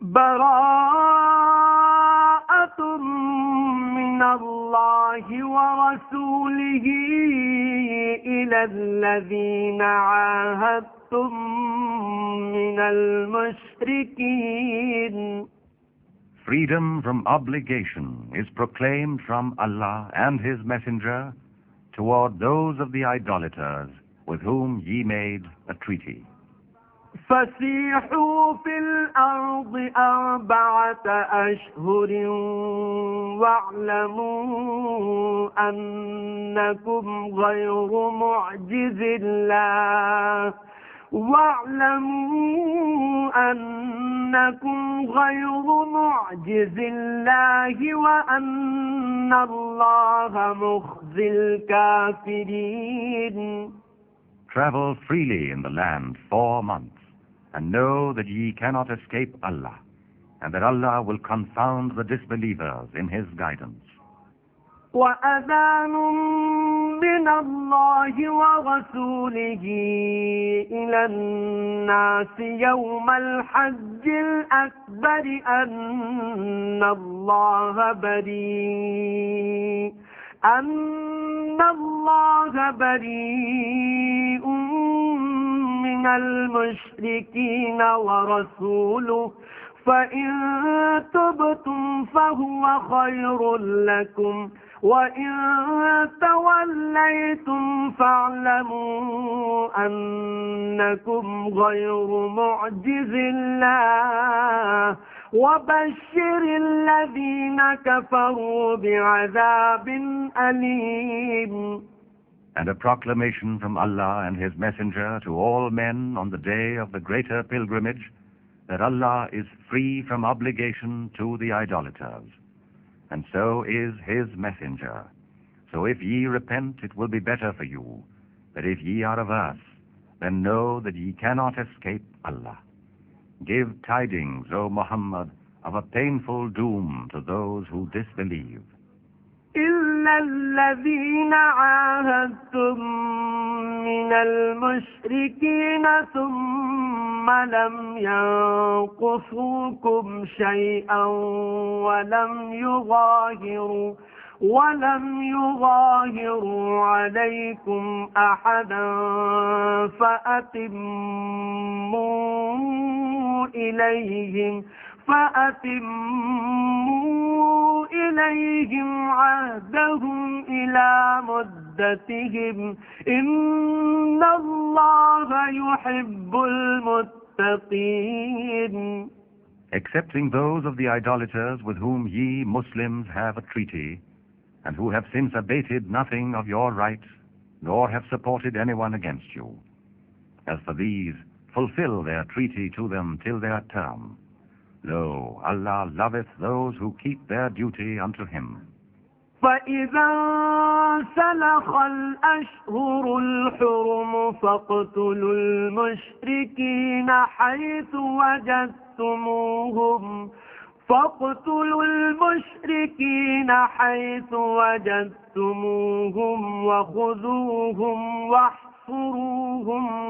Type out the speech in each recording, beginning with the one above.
براءة من الله ورسوله إلى الذين عاهدتم من المشركين. Freedom from obligation is proclaimed from Allah and His Messenger toward those of the idolaters with whom ye made a treaty. فسيحوا في الأرض 4 أشهر واعلموا أنكم غير معجز الله وأن الله مخزي الكافرين. Travel freely in the land 4 months, and know that ye cannot escape Allah, and that Allah will confound the disbelievers in His guidance. وأذان من الله ورسوله إلى الناس يوم الحج الأكبر أن الله بريء من المشركين ورسوله فإن تبتم فهو خير لكم وإن توليتم فاعلموا أنكم غير معجز الله وبشر الذين كفروا بعذاب أليم. And a proclamation from Allah and His Messenger to all men on the day of the greater pilgrimage, that Allah is free from obligation to the idolaters, and so is His Messenger. So if ye repent, it will be better for you. But if ye are averse, then know that ye cannot escape Allah. Give tidings, O Muhammad, of a painful doom to those who disbelieve. إلا الذين عاهدتم من المشركين ثم لم ينقصوكم شيئا ولم يظاهروا عليكم أحدا فأتموا إليهم عهدهم إلى مدتهم إن الله يحب المتقين. Excepting those of the idolaters with whom ye Muslims have a treaty, and who have since abated nothing of your right, nor have supported anyone against you. As for these, fulfill their treaty to them till their term. Lo, Allah loveth those who keep their duty unto Him. فإذا سلخ الأشهر الحرم فاقتلوا المشركين حيث وجدتموهم وخذوهم واحصروهم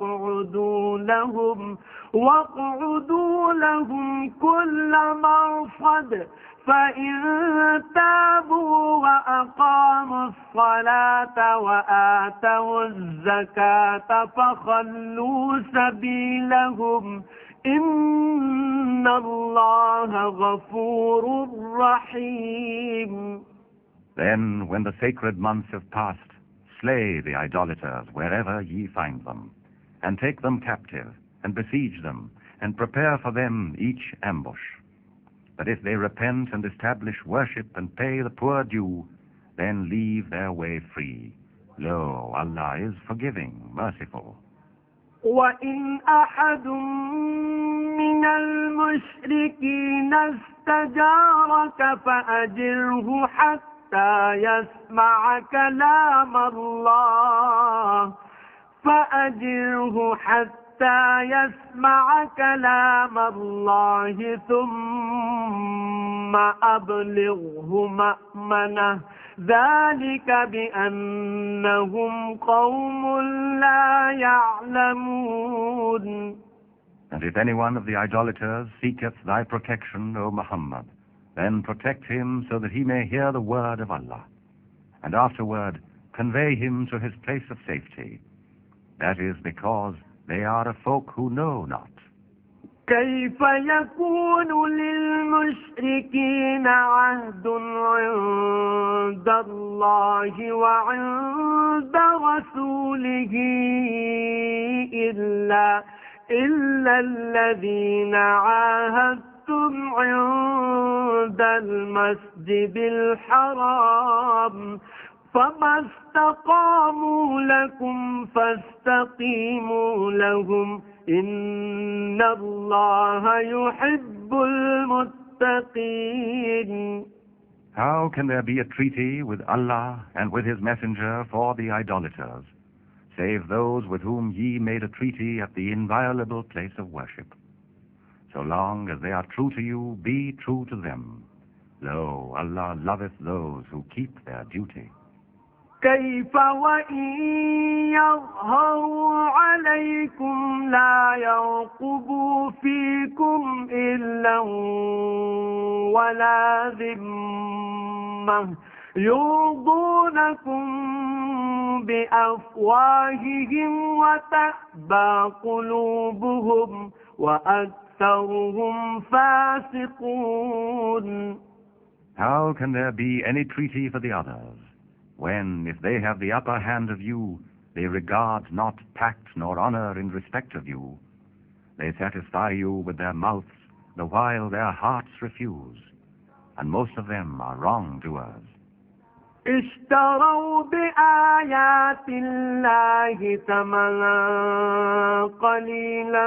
واقعدوا لهم كل مرصد فإن تابوا وأقاموا الصلاة وآتوا الزكاة فخلوا سبيلهم إن الله غفور رحيم. Then, when the sacred months have passed, slay the idolaters wherever ye find them, and take them captive, and besiege them, and prepare for them each ambush. But if they repent and establish worship and pay the poor due, then leave their way free. Lo, Allah is forgiving, merciful. وَإِنْ أَحَدٌ مِّنَ الْمُشْرِكِينَ اسْتَجَارَكَ فَأَجِرْهُ حَتَّى يَسْمَعَ كلام الله ثم أبلغه مأمنه ذلك بأنهم قوم لا يعلمون. And if any one of the idolaters seeketh thy protection, O Muhammad, then protect him so that he may hear the word of Allah, and afterward convey him to his place of safety. That is because they are a folk who know not. كيف يكون للمشركين عهد عند الله وعند رسوله إلا الذين عاهدتم عند المسجد الحرام فما استقاموا لكم فاستقيموا لهم إن الله يحب المتقين. How can there be a treaty with Allah and with His Messenger for the idolaters, save those with whom ye made a treaty at the inviolable place of worship? So long as they are true to you, be true to them. Lo, Allah loveth those who keep their duty. كيف وإن يظهروا عليكم لا يرقبوا فيكم إلا ولا ذمة يرضونكم بأفواههم وتأبى قلوبهم وأكثرهم فاسقون. How can there be any treaty for the others, when, if they have the upper hand of you, they regard not tact nor honor in respect of you? They satisfy you with their mouths, the while their hearts refuse, and most of them are wrongdoers. اشتروا بآيات الله ثمنا قليلا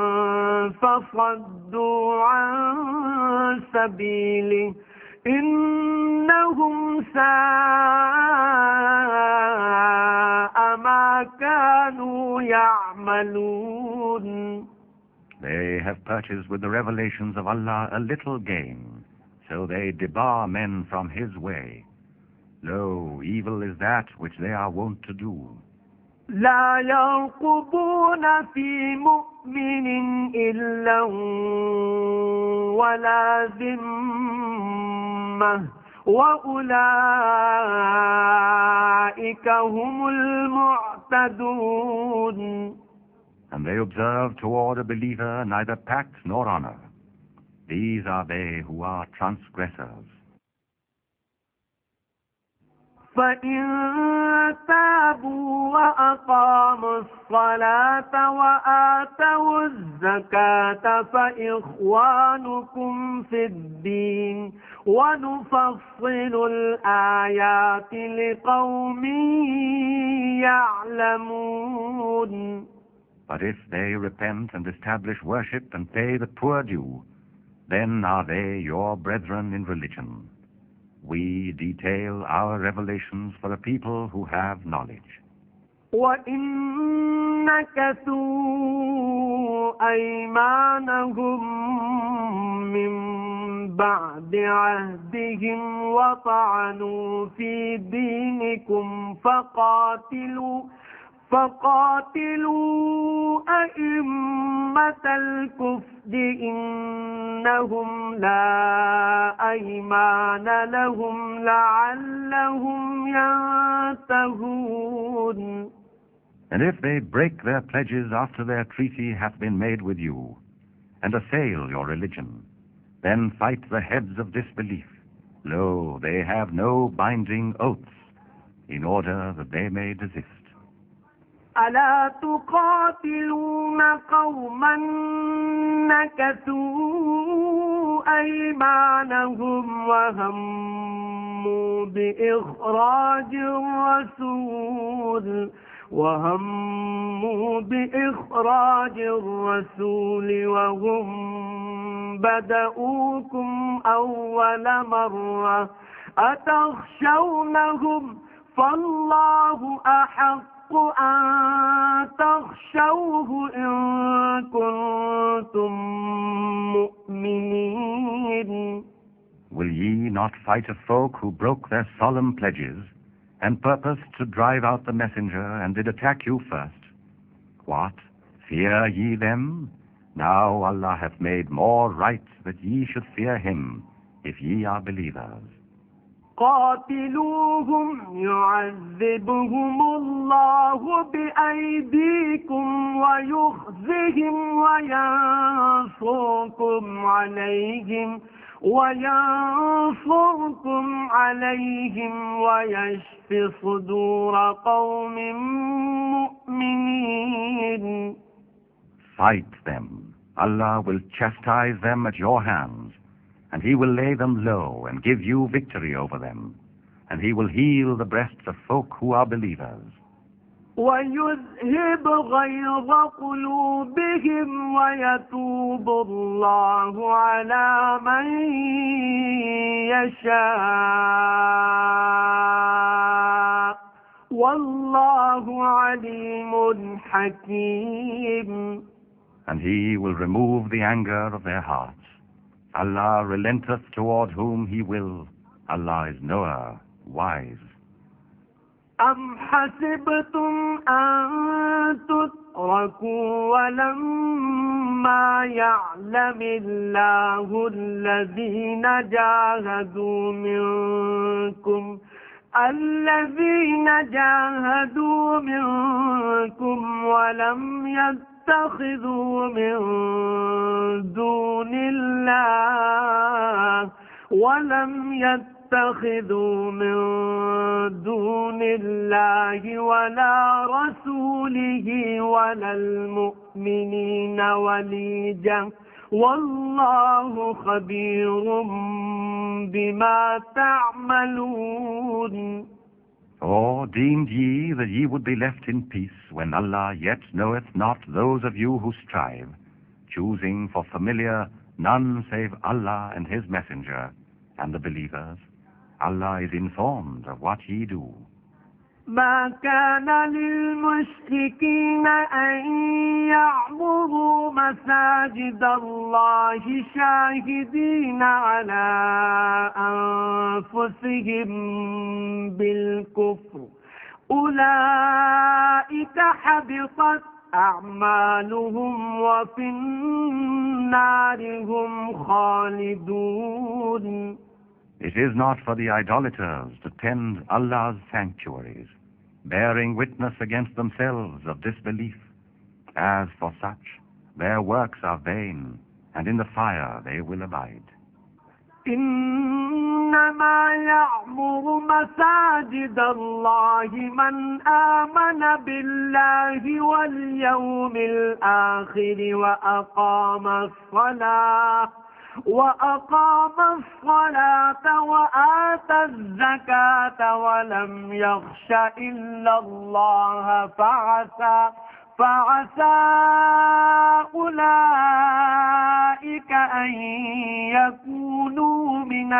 فصدوا عن سبيله إنهم ساء ما كانوا يعملون. They have purchased with the revelations of Allah a little gain, so they debar men from His way. Lo, evil is that which they are wont to do. لا يرقبون في مؤمن إلا ولا ذمة وأولئك هم المعتدون. And they observe toward a believer neither pact nor honor. These are they who are transgressors. فإن تابوا وأقاموا الصلاة وآتوا الزكاة فإخوانكم في الدين ونفصل الآيات لقوم يعلمون. But if they repent and establish worship and pay the poor due, then are they your brethren in religion. We detail our revelations for a people who have knowledge. وَإِن نَكَثُوا أَيْمَانَهُم مِّن بَعْدِ عَهْدِهِمْ وَطَعَنُوا فِي دِينِكُمْ فقاتلوا أئمة الكفر إنهم لا أيمان لهم لعلهم ينتهون. And if they break their pledges after their treaty hath been made with you, and assail your religion, then fight the heads of disbelief. Lo, they have no binding oaths, in order that they may desist. ألا تقاتلون قوما نكثوا أيمانهم وهموا بإخراج الرسول وهم بدؤوكم أول مرة أتخشونهم فالله أحق أن تخشوه إن كنتم مؤمنين. Will ye not fight a folk who broke their solemn pledges and purposed to drive out the messenger and did attack you first? What? Fear ye them? Now Allah hath made more right that ye should fear him, if ye are believers. قاتلوهم يعذبهم الله بأيديكم ويخزهم وينصركم عليهم ويشف صدور قوم مؤمنين. Fight them. Allah will chastise them at your hands, and he will lay them low and give you victory over them, and he will heal the breasts of folk who are believers. وَيُذْهِبْ غَيْظَ قُلُوبِهِمْ وَيَتُوبُ اللَّهُ عَلَى مَن يَشَاءُ وَاللَّهُ عَلِيمٌ حَكِيمٌ. And he will remove the anger of their hearts. Allah relenteth toward whom he will. Allah is knower, wise. أَمْ حَسِبْتُمْ أَن تُتْرَكُوا وَلَمَّا يَعْلَمِ اللَّهُ الَّذِينَ جَاهَدُوا مِنكُمْ وَلَمْ يَتَّخِذُوا من دون الله ولا رسوله ولا المؤمنين وليجا والله خبير بما تعملون. Or deemed ye that ye would be left in peace when Allah yet knoweth not those of you who strive, choosing for familiar none save Allah and his messenger and the believers? Allah is informed of what ye do. ما كان للمشركين أن يعمروا مساجد الله شاهدين على أنفسهم بالكفر أولئك حبطت أعمالهم وفي النار هم خالدون. It is not for the idolaters to tend Allah's sanctuaries, bearing witness against themselves of disbelief. As for such, their works are vain, and in the fire they will abide. إنما يعمر مساجد الله من آمن بالله واليوم الآخر وأقام الصلاة وآتى الزكاة ولم يخش إلا الله فعسى أولئك أن يكونوا من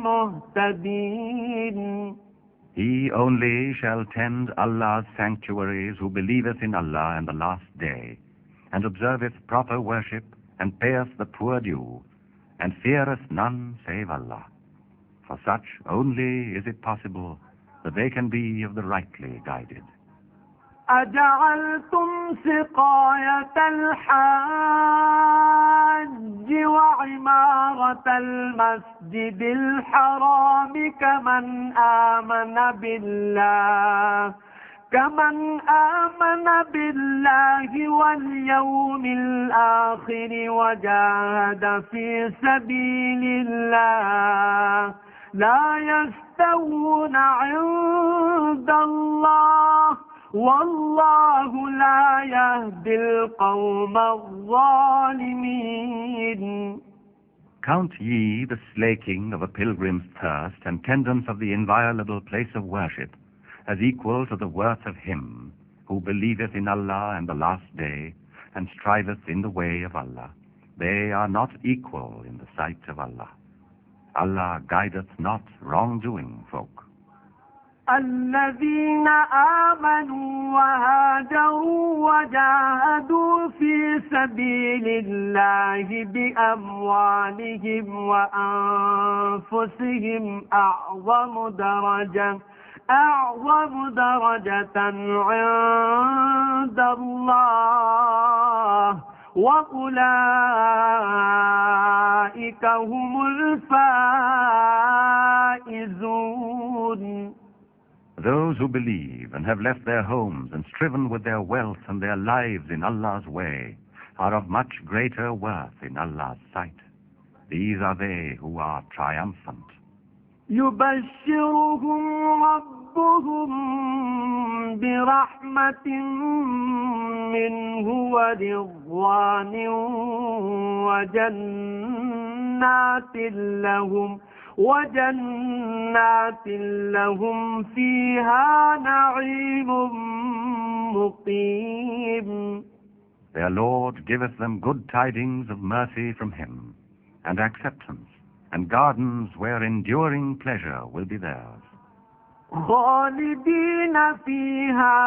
المهتدين. He only shall tend Allah's sanctuaries who believeth in Allah and the last day, and observeth proper worship, and payeth the poor due, and feareth none save Allah. For such only is it possible that they can be of the rightly guided. أجعلتم سقاية الحاج وعمارة المسجد الحرام كمن آمن بالله واليوم الآخر وجاهد في سبيل الله لا يستوون عند الله والله لا يهدي القوم الظالمين. Count ye the slaking of a pilgrim's thirst and tendance of the inviolable place of worship as equal to the worth of him who believeth in Allah and the last day, and striveth in the way of Allah. They are not equal in the sight of Allah. Allah guideth not wrongdoing folk. الذين آمنوا وهاجروا وجاهدوا في سبيل الله بأموالهم وأنفسهم أعظم درجة عند الله وأولئك هم الفائزون. Those who believe and have left their homes and striven with their wealth and their lives in Allah's way are of much greater worth in Allah's sight. These are they who are triumphant. يبشرهم ربهم برحمة منه ورضوان وجنات لهم فيها نعيم مقيم. Their Lord giveth them good tidings of mercy from Him, and acceptance, and gardens where enduring pleasure will be theirs. خالدين فيها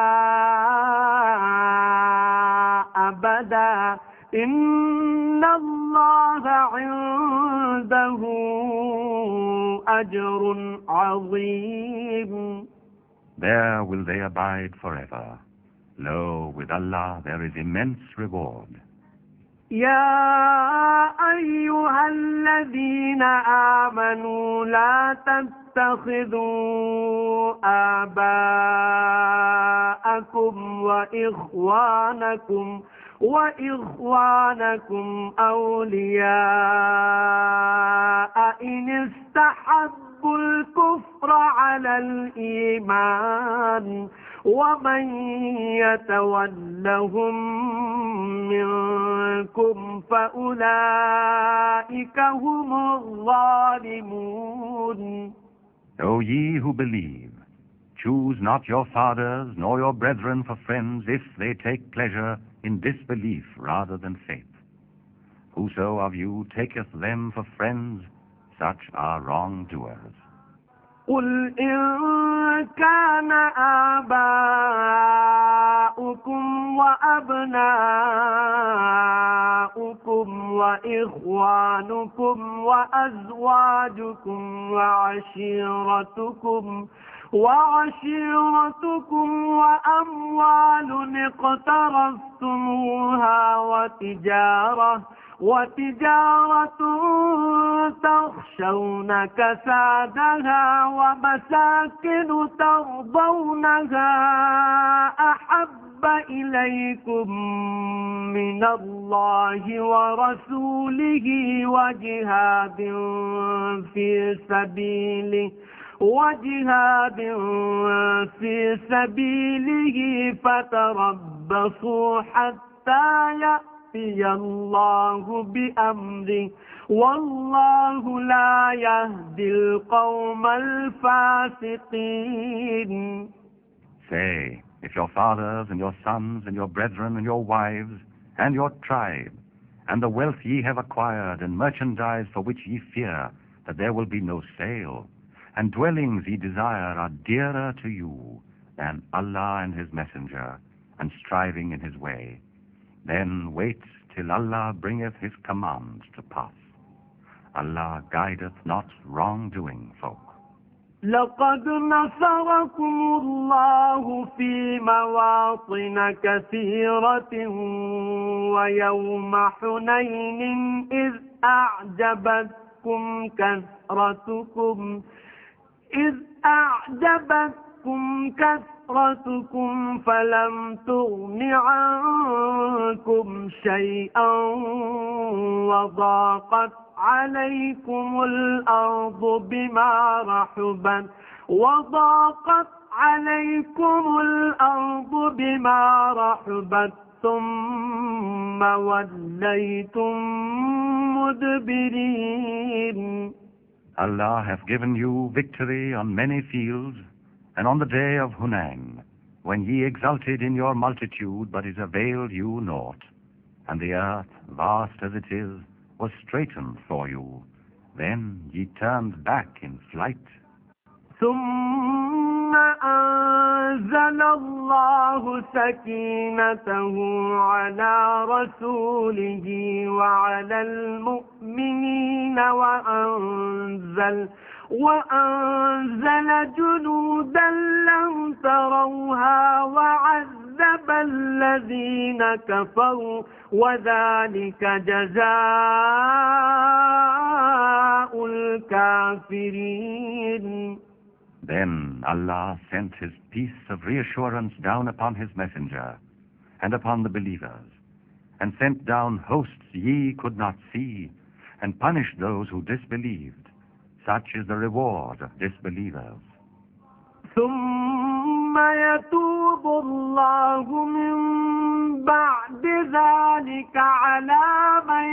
أبدا إن الله عنده أجر عظيم. There will they abide forever. Lo, with Allah there is immense reward. يا أيها الذين آمنوا لا تتخذوا آباءكم وإخوانكم أولياء إن استحبوا الكفر على الإيمان ومن يتولهم منكم فأولئك هم الظالمون. O ye who believe, choose not your fathers nor your brethren for friends if they take pleasure in disbelief rather than faith. Whoso of you taketh them for friends, such are wrongdoers. قل إن كان آباؤكم وأبناؤكم وإخوانكم وأزواجكم وعشيرتكم وأموال اقترفتموها وتجارة تخشون كسادها ومساكن ترضونها أحب إليكم من الله ورسوله وجهاد في سبيله فتربصوا حتى يأتي الله بأمره والله لا يهدي القوم الفاسقين. Say, if your fathers and your sons and your brethren and your wives and your tribe and the wealth ye have acquired and merchandise for which ye fear that there will be no sale, and dwellings ye desire are dearer to you than Allah and His Messenger, and striving in His way, then wait till Allah bringeth His command to pass. Allah guideth not wrongdoing folk. لقد نصركم الله في مواطن كثيرة ويوم حنين إذ أعجبتكم كثرتكم فلم تغن عنكم شيئا وضاقت عليكم الأرض بما رحبت ثم وليتم مدبرين. Allah hath given you victory on many fields, and on the day of Hunain, when ye exulted in your multitude, but it availed you naught, and the earth, vast as it is, was straitened for you. Then ye turned back in flight. ثم أنزل الله سكينته على رسوله وعلى المؤمنين وأنزل جنودا لم تروها وعذب كذب الذين كفروا وذلك جزاء الكافرين. Then Allah sent His peace of reassurance down upon His messenger and upon the believers, and sent down hosts ye could not see, and punished those who disbelieved. Such is the reward of disbelievers. ثم يتوب الله من بعد ذلك على من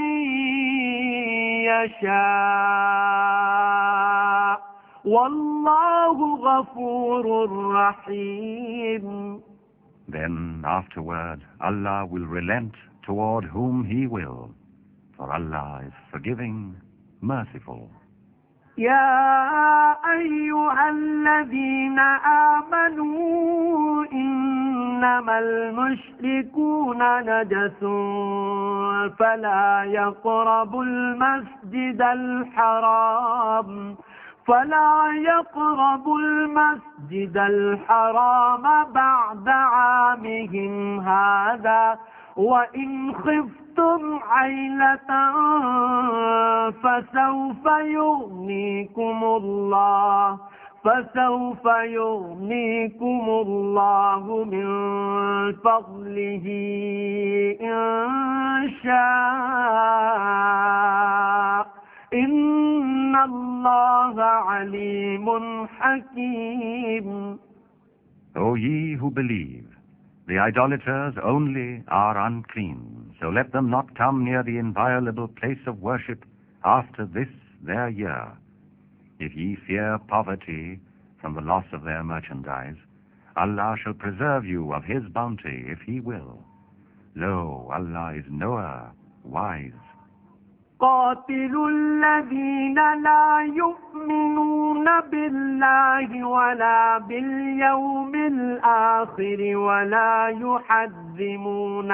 يشاء والله غفور رحيم. Then afterward Allah will relent toward whom He will, for Allah is forgiving, merciful. يا أيها الذين آمنوا إنما المشركون نجس فلا يقربوا المسجد الحرام بعد عامهم هذا وإن خفتم عيلة فسوف يغنيكم الله من فضله إن شاء إن الله عليم حكيم. O ye who believe, the idolaters only are unclean, so let them not come near the inviolable place of worship after this their year. If ye fear poverty from the loss of their merchandise, Allah shall preserve you of His bounty if He will. Lo, Allah is knower, wise. قاتلوا الذين لا يؤمنون بالله ولا باليوم الآخر ولا يحرمون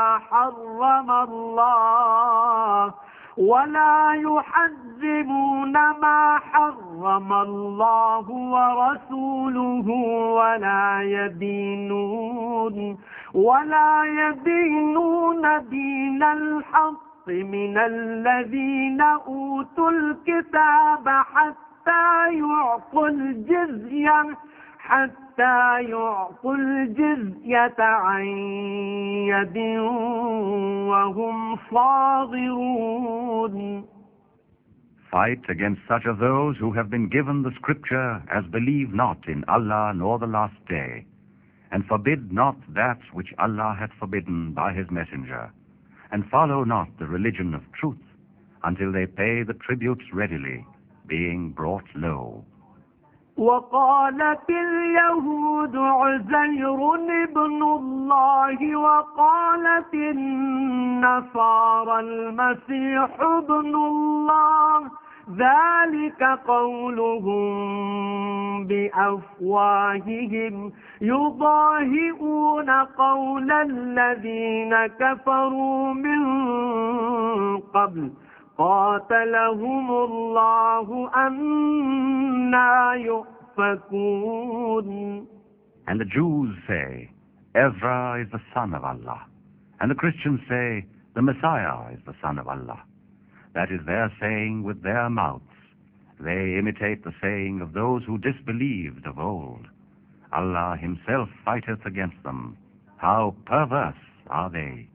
ما حرم الله ورسوله ولا يدينون دين الحق من الذين أوتوا الكتاب حتى يعطوا الجزية عن يد وهم صاغرون. Fight against such of those who have been given the scripture as believe not in Allah nor the last day, and forbid not that which Allah hath forbidden by His messenger, and follow not the religion of truth until they pay the tributes readily, being brought low. وقالت اليهود عزير ابن الله وقالت النصارى المسيح ابن الله ذلك قولهم بأفواههم يضاهئون قول الذين كفروا من قبل قاتلهم الله أنى يؤفكون. And the Jews say, Ezra is the son of Allah. And the Christians say, the Messiah is the son of Allah. That is their saying with their mouths. They imitate the saying of those who disbelieved of old. Allah Himself fighteth against them. How perverse are they!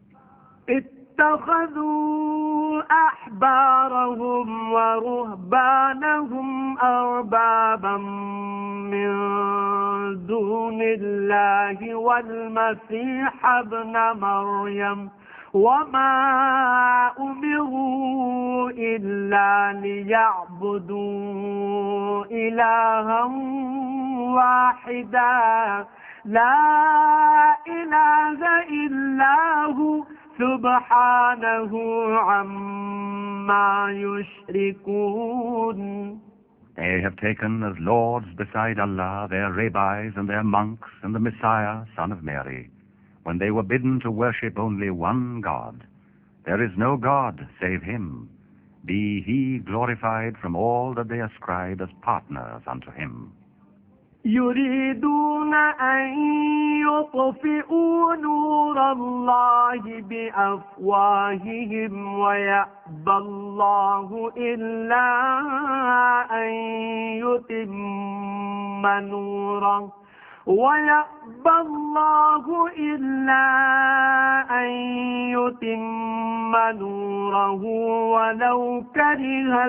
اتخذوا أحبارهم ورهبانهم أربابا من دون الله والمسيح ابن مريم وما أمروا إلا ليعبدوا إلها واحدا لا إله إلا هو سبحانه عما يشركون. They have taken as lords beside Allah their rabbis and their monks and the Messiah, son of Mary, when they were bidden to worship only one God. There is no God save Him. Be He glorified from all that they ascribe as partners unto Him. يريدون أن يطفئوا نور الله بأفواههم ويأبى الله إلا أن يتم نوره ولو كره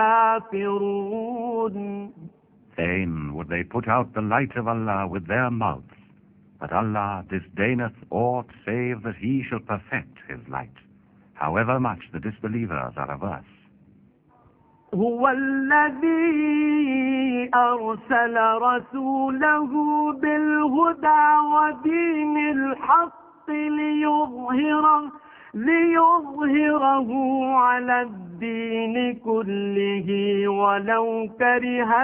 الكافرون. Fain would they put out the light of Allah with their mouths, but Allah disdaineth aught save that He shall perfect His light, however much the disbelievers are averse. هو الذي أرسل رسوله بالهدى ودين الحق ليظهره على الدين كله ولو كره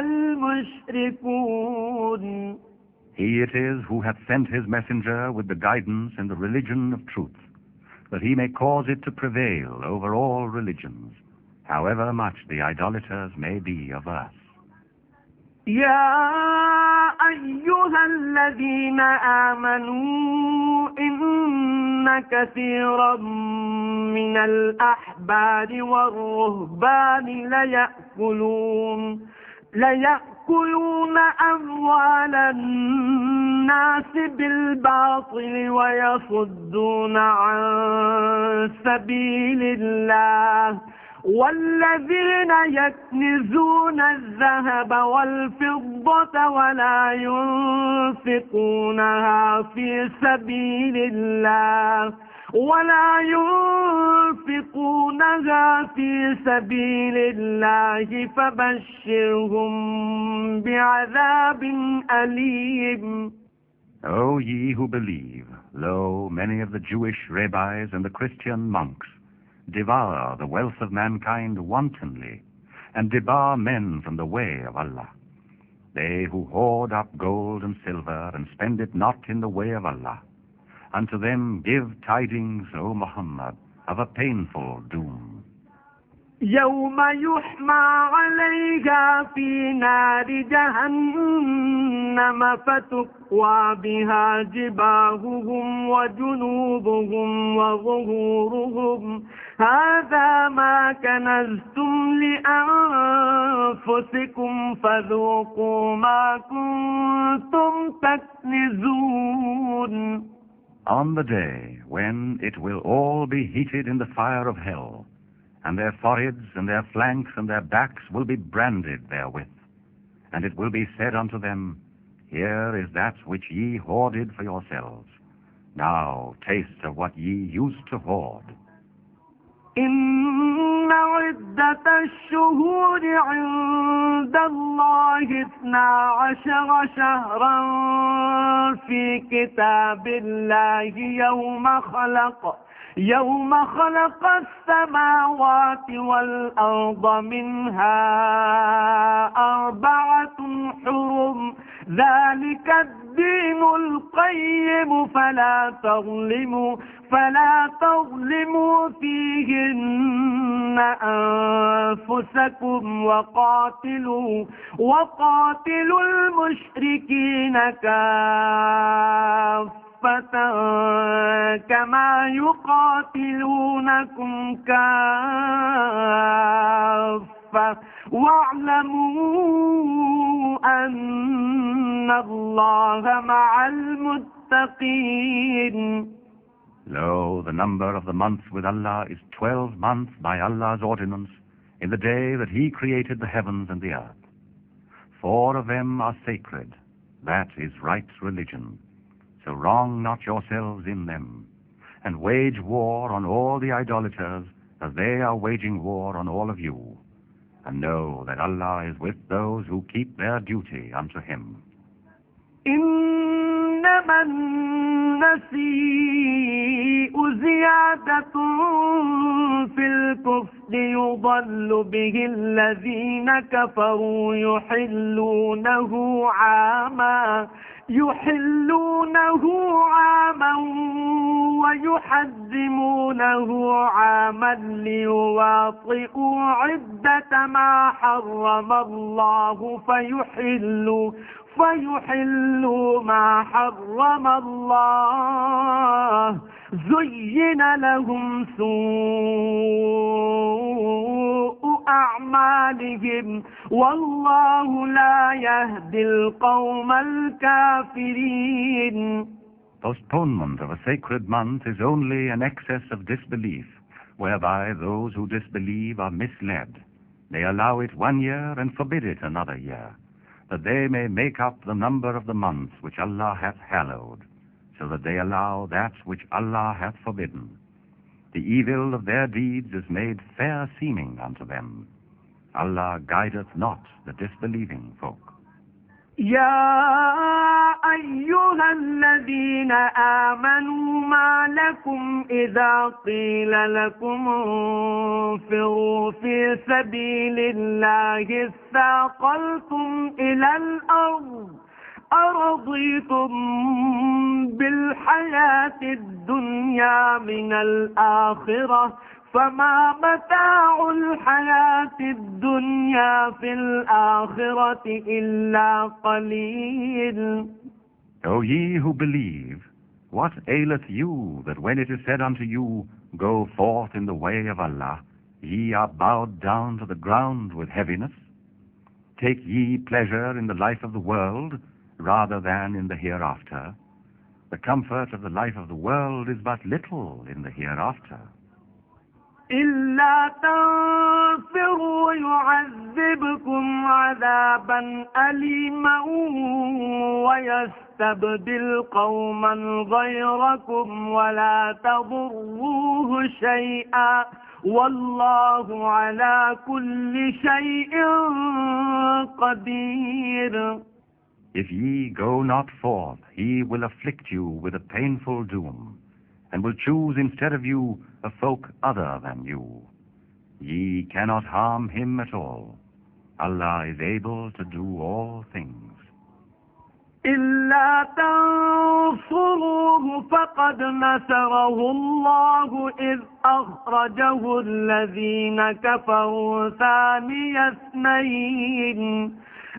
المشركون. He it is who hath sent His messenger with the guidance and the religion of truth, that He may cause it to prevail over all religions, however much the idolaters may be averse. يا أيها الذين آمنوا إن كثيرا من الأحبار والرهبان ليأكلون أموال الناس بالباطل ويصدون عن سبيل الله والذين يكنزون الذهب والفضة ولا ينفقونها في سبيل الله فبشرهم بعذاب أليم. O ye who believe, lo, many of the Jewish rabbis and the Christian monks devour the wealth of mankind wantonly, and debar men from the way of Allah. They who hoard up gold and silver, and spend it not in the way of Allah, unto them give tidings, O Muhammad, of a painful doom. يوم يحمى عليها في نار جهنم فتكوى بها جباههم وجنوبهم وظهورهم هذا ما كنزتم لأنفسكم فذوقوا ما كنتم تكنزون. On the day when it will all be heated in the fire of hell, and their foreheads and their flanks and their backs will be branded therewith. And it will be said unto them, Here is that which ye hoarded for yourselves. Now taste of what ye used to hoard. إن عدة الشهور عند الله 12 شهرا في كتاب الله يوم خلق السماوات والأرض منها 4 حرم ذلك الدين القيم فلا تظلموا فيهن أنفسكم وقاتلوا المشركين كافة كما يقاتلونكم كافة واعلموا أن الله مع المتقين. Lo, the number of the months with Allah is 12 months by Allah's ordinance in the day that He created the heavens and the earth. 4 of them are sacred. That is right religion. So wrong not yourselves in them, and wage war on all the idolaters as they are waging war on all of you. And know that Allah is with those who keep their duty unto Him. إنما النسيء زيادة في الكفر يضل به الذين كفروا يحلونه عاما ويحرمونه عاما ليواطئوا عدة ما حرم الله فيحلوا ما حرم الله. زين لهم سوء أعمالهم والله لا يهدي القوم الكافرين. Postponement of a sacred month is only an excess of disbelief, whereby those who disbelieve are misled. They allow it 1 year and forbid it another year, that they may make up the number of the months which Allah hath hallowed, so that they allow that which Allah hath forbidden. The evil of their deeds is made fair seeming unto them. Allah guideth not the disbelieving folk. يا أيها الذين آمنوا ما لكم إذا قيل لكم انفروا في سبيل الله اثاقلتم إلى الأرض أرضيتم بالحياة الدنيا من الآخرة فما متاع الحياة الدنيا في الآخرة إلا قليل. O ye who believe, what aileth you that when it is said unto you, Go forth in the way of Allah, ye are bowed down to the ground with heaviness? Take ye pleasure in the life of the world rather than in the hereafter? The comfort of the life of the world is but little in the hereafter. إلا تنفروا يعذبكم عذابا أليما ويستبدل قوما غيركم ولا تضروه شيئا والله على كل شيء قدير. If ye go not forth, he will afflict you with a painful doom, and will choose instead of you a folk other than you. Ye cannot harm him at all. Allah is able to do all things. إلا تنصروه فقد نصره الله إذ أخرجه الذين كفروا ثاني اثنين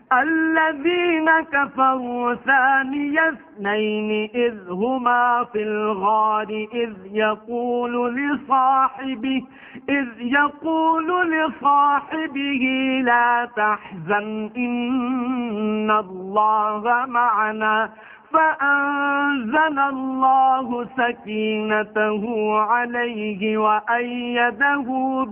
إذ هما في الغار إذ يقول لصاحبه لا تحزن إن الله معنا فأنزل الله سكينته عليه وأيده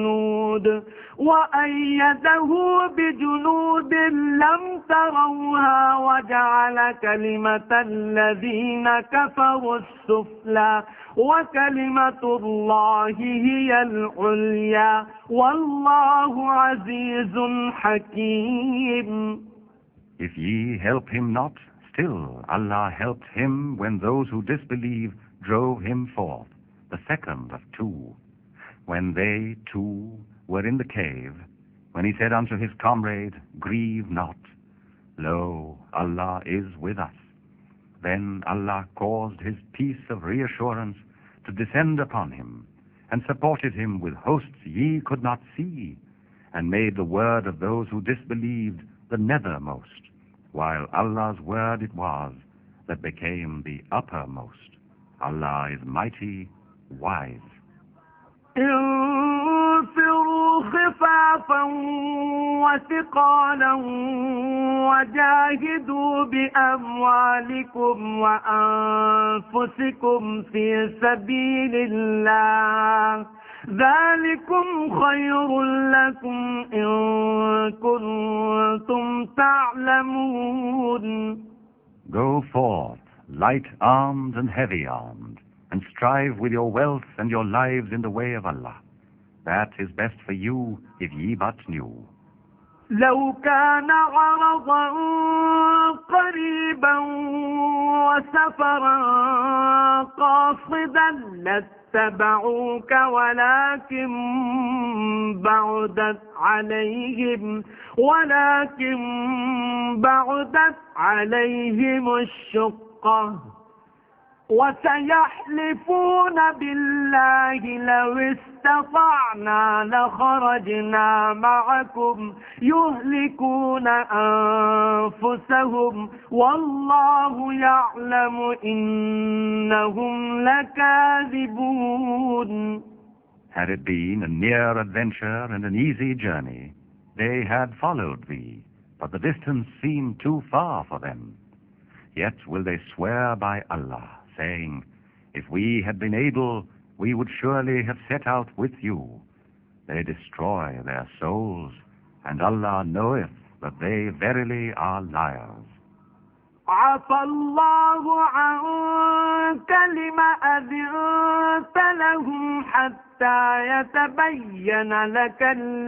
بجنود لم تروها وجعل كلمة الذين كفروا السفلى وكلمة الله هي العليا والله عزيز حكيم. If ye help him not, still Allah helped him when those who disbelieve drove him forth, the second of two, when they two were in the cave, when he said unto his comrade, Grieve not, lo, Allah is with us. Then Allah caused his peace of reassurance to descend upon him, and supported him with hosts ye could not see, and made the word of those who disbelieved the nethermost, while Allah's word it was that became the uppermost. Allah is mighty, wise. انفروا خفافا وثقالا وجاهدوا بأموالكم وأنفسكم في سبيل الله ذلكم خير لكم إن كنتم تعلمون. Go forth, light-armed and heavy-armed, and strive with your wealth and your lives in the way of Allah. That is best for you if ye but knew. لو كان عرضا قريبا وسفرا قاصدا لاتبعوك ولكن بعدت عليهم الشقة وسيحلفون بالله لو استطعنا لخرجنا معكم يهلكون أنفسهم والله يعلم إنهم لكاذبون. Had it been a near adventure and an easy journey, they had followed thee, but the distance seemed too far for them. Yet will they swear by Allah, saying, if we had been able, we would surely have set out with you. They destroy their souls, and Allah knoweth that they verily are liars. عفى الله عنك لم أذنت لهم حتى يتبين لك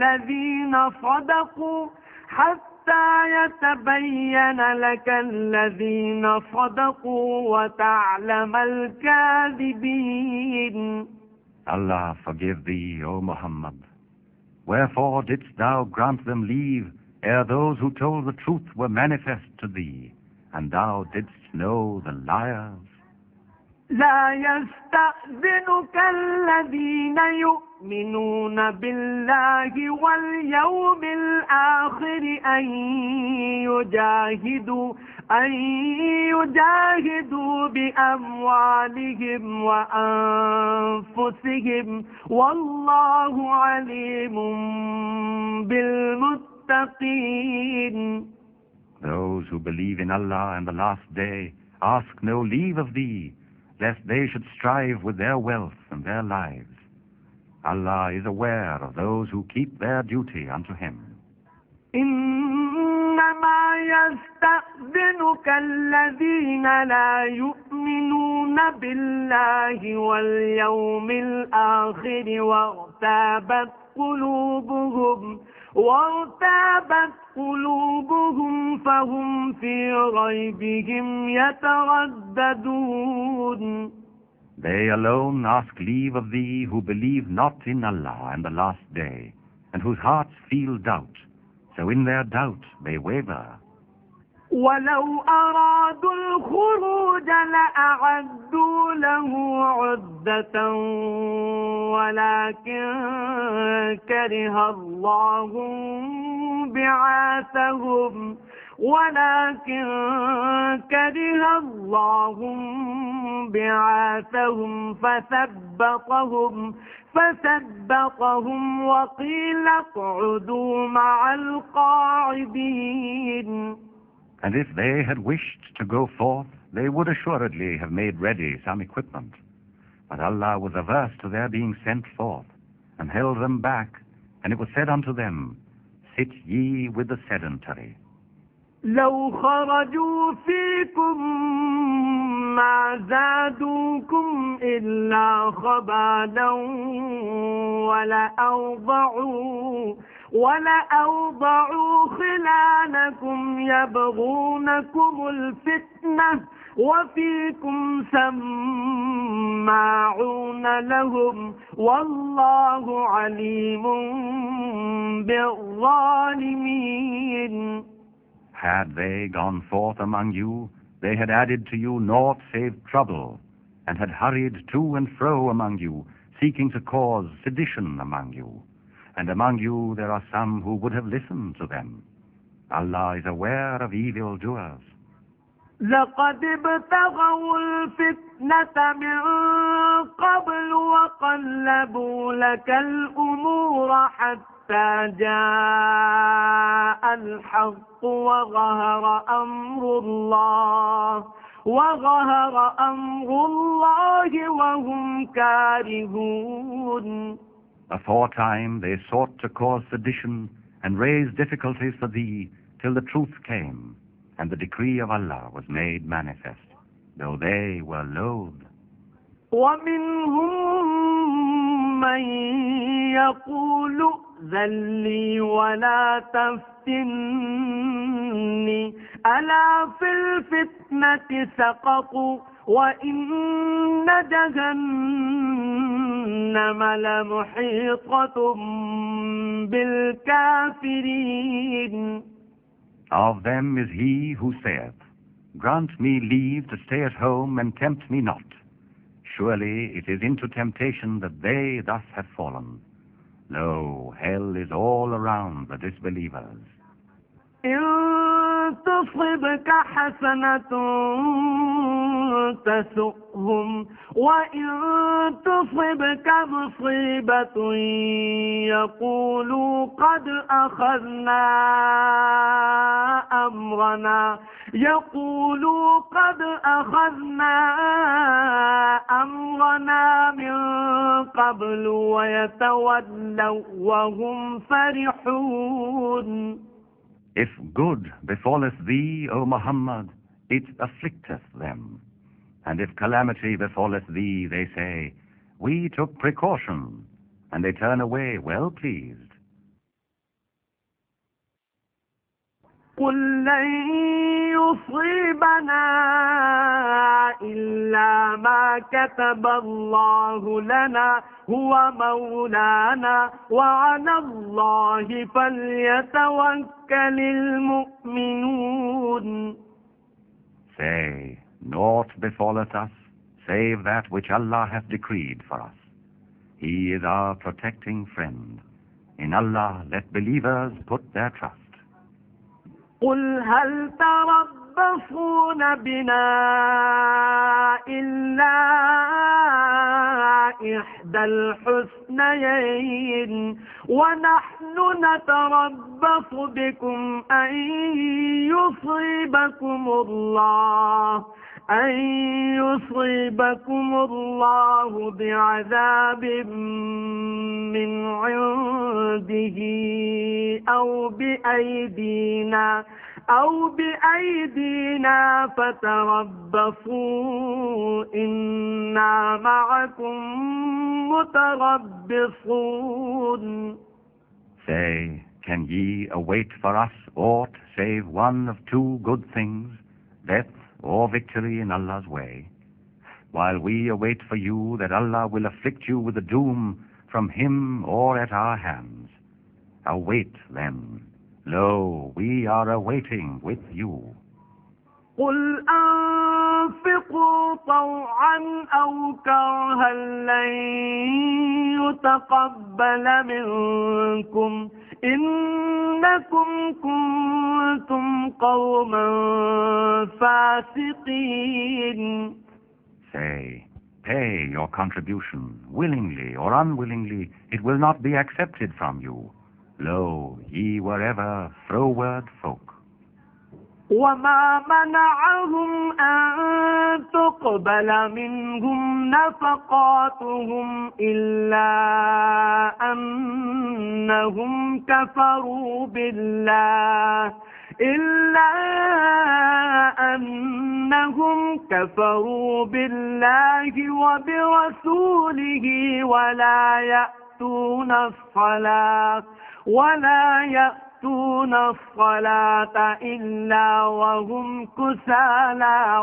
الذين صدقوا وتعلم الكاذبين. Allah forgive thee, O Muhammad. Wherefore didst thou grant them leave ere those who told the truth were manifest to thee, and thou didst know the liars? لا يستأذنك الذين يؤمنون بالله واليوم الآخر أن يجاهدوا بأموالهم وأنفسهم والله عليم بالمتقين. Those who believe in Allah and the last day ask no leave of thee, lest they should strive with their wealth and their lives. Allah is aware of those who keep their duty unto Him. إنما يستأذنك الذين لا يؤمنون بالله واليوم الآخر وارتابت قلوبهم فهم في ريبهم يترددون. They alone ask leave of thee who believe not in Allah and the last day, and whose hearts feel doubt, so in their doubt they waver. ولو أرادوا الخروج لأعدوا له عدة ولكن كره الله بعاثهم فثبطهم وقيل اقعدوا مع القاعدين. And if they had wished to go forth, they would assuredly have made ready some equipment. But Allah was averse to their being sent forth, and held them back, and it was said unto them, sit ye with the sedentary. لو خرجوا فيكم ما زادوكم إلا خبالا ولأوضعوا خلالكم يبغونكم الفتنة وفيكم سماعون لهم والله عليم بالظالمين. Had they gone forth among you, they had added to you naught save trouble, and had hurried to and fro among you, seeking to cause sedition among you. And among you there are some who would have listened to them. Allah is aware of evil doers. لقد ابتغوا الفتنة من قبل وقلبوا لك الأمور حتى جاء الحق وظهر أمر الله وهم كارهون. Aforetime they sought to cause sedition and raise difficulties for thee till the truth came, and the decree of Allah was made manifest, though they were loath. ومنهم من يقول ائذن لي ولا تفتني الجن ألا في الفتنة سقطوا وإن جهنم لمحيطة بالكافرين. Of them is he who saith, Grant me leave to stay at home and tempt me not. Surely it is into temptation that they thus have fallen. Lo, hell is all around the disbelievers. إن تصبك حسنة تسؤهم وإن تصبك مصيبة يقولوا قد أخذنا أمرنا من قبل ويتولوا وهم فرحون. If good befalleth thee, O Muhammad, it afflicteth them. And if calamity befalleth thee, they say, We took precaution, and they turn away well pleased. قل لن يصيبنا إلا ما كتب الله لنا هو مولانا وعلى الله فليتوكل المؤمنون. Say, naught befalleth us, save that which Allah hath decreed for us. He is our protecting friend. In Allah let believers put their trust. قل هل تربصون بنا إلا إحدى الحسنيين ونحن نتربص بكم أن يصيبكم الله بعذاب من عنده أو بأيدينا فتربصوا إنا معكم متربصون. Say, can ye await for us aught save one of two good things, death or victory in Allah's way, while we await for you that Allah will afflict you with a doom from Him or at our hands? Await then. Lo, we are awaiting with you. قل أنفقوا طوعا أو كرها لن يتقبل منكم إنكم كنتم قوما فاسقين. Say, pay your contribution, willingly or unwillingly, it will not be accepted from you. Lo, ye were ever froward folk. وما منعهم أن تقبل منهم نفقاتهم إلا أنهم كفروا بالله وبرسوله ولا يأتون الصلاة إلا وهم كسالى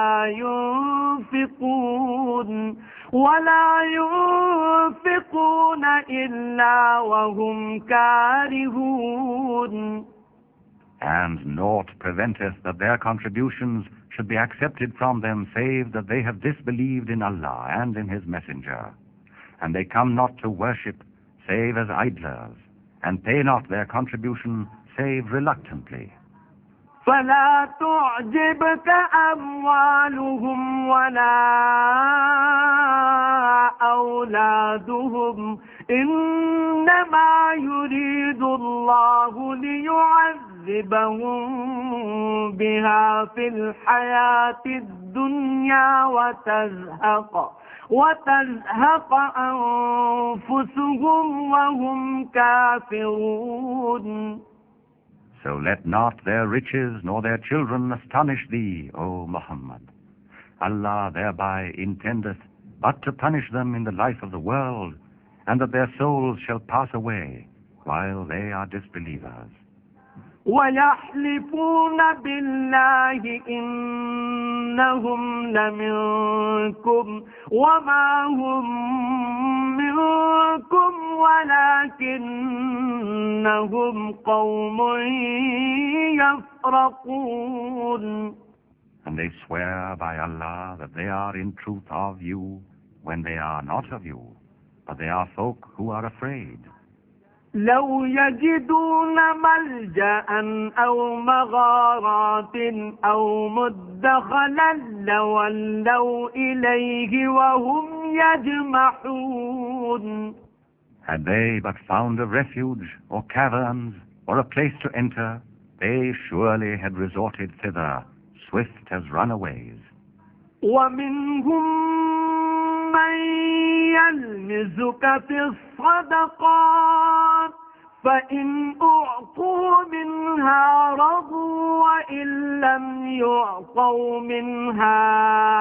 ولا ينفقون إلا وهم كارهون. And naught preventeth that their contributions should be accepted from them, save that they have disbelieved in Allah and in His Messenger. And they come not to worship save as idlers, and pay not their contribution save reluctantly. فلا تعجبك أموالهم ولا أولادهم إنما يريد الله ليعذبهم بها في الحياة الدنيا وتزهق أنفسهم وهم كافرون. So let not their riches nor their children astonish thee, O Muhammad. Allah thereby intendeth but to punish them in the life of the world, and that their souls shall pass away while they are disbelievers. ويحلفون بالله إنهم لمنكم وما هم منكم ولكنهم قوم يفرقون. And they swear by Allah that they are in truth of you when they are not of you, but they are folk who are afraid. لو يجدون ملجأ أو مغارات أو مدخلا لولوا إليه وهم يجمحون. Had they but found a refuge or caverns or a place to enter, they surely had resorted thither, swift as runaways. ومنهم من يلمزك في الصدقات فإن أعطوا منها رضوا وإن لم يعطوا منها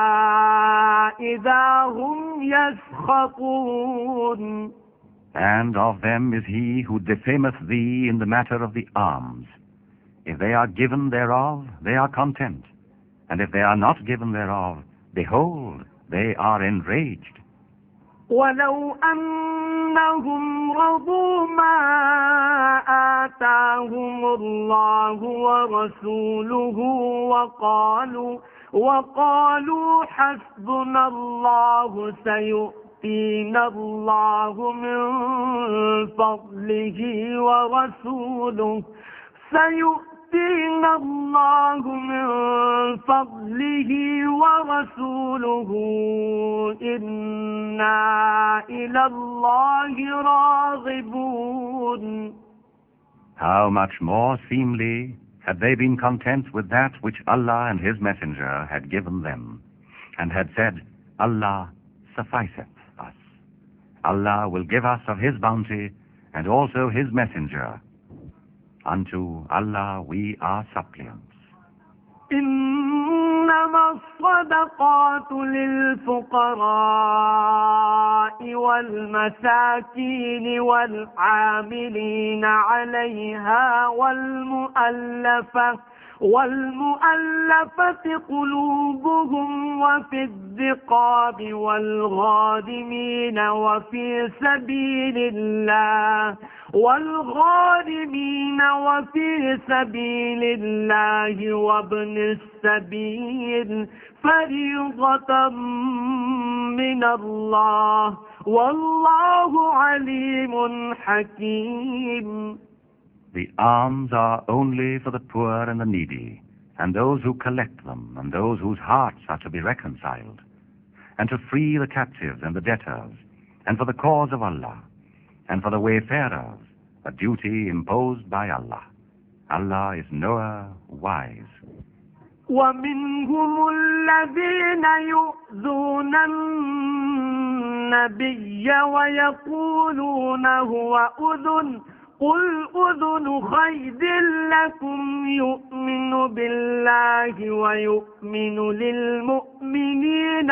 إذا هم يسخطون. And of them is he who defameth thee in the matter of the alms. If they are given thereof, they are content. And if they are not given thereof, behold, they are enraged. ولو أنهم رضوا ما آتاهم الله ورسوله وقالوا حسبنا الله سيؤتينا الله من فضله ورسوله سيؤتينا الله من فضله ورسوله إنا إلى الله راغبون. How much more seemly had they been content with that which Allah and His Messenger had given them, and had said, Allah sufficeth us. Allah will give us of His bounty, and also His Messenger. Unto Allah we are suppliants. إنما الصدقات للفقراء والمساكين والعاملين عليها والمؤلفة قلوبهم وفي الرقاب والغارمين وفي سبيل الله وابن السبيل فريضة من الله والله عليم حكيم. The alms are only for the poor and the needy, and those who collect them, and those whose hearts are to be reconciled, and to free the captives and the debtors, and for the cause of Allah, and for the wayfarers, a duty imposed by Allah. Allah is knower, wise. ومنهم الذين يؤذون النبي ويقولون هو أذن قل أذن خير لكم يؤمن بالله ويؤمن للمؤمنين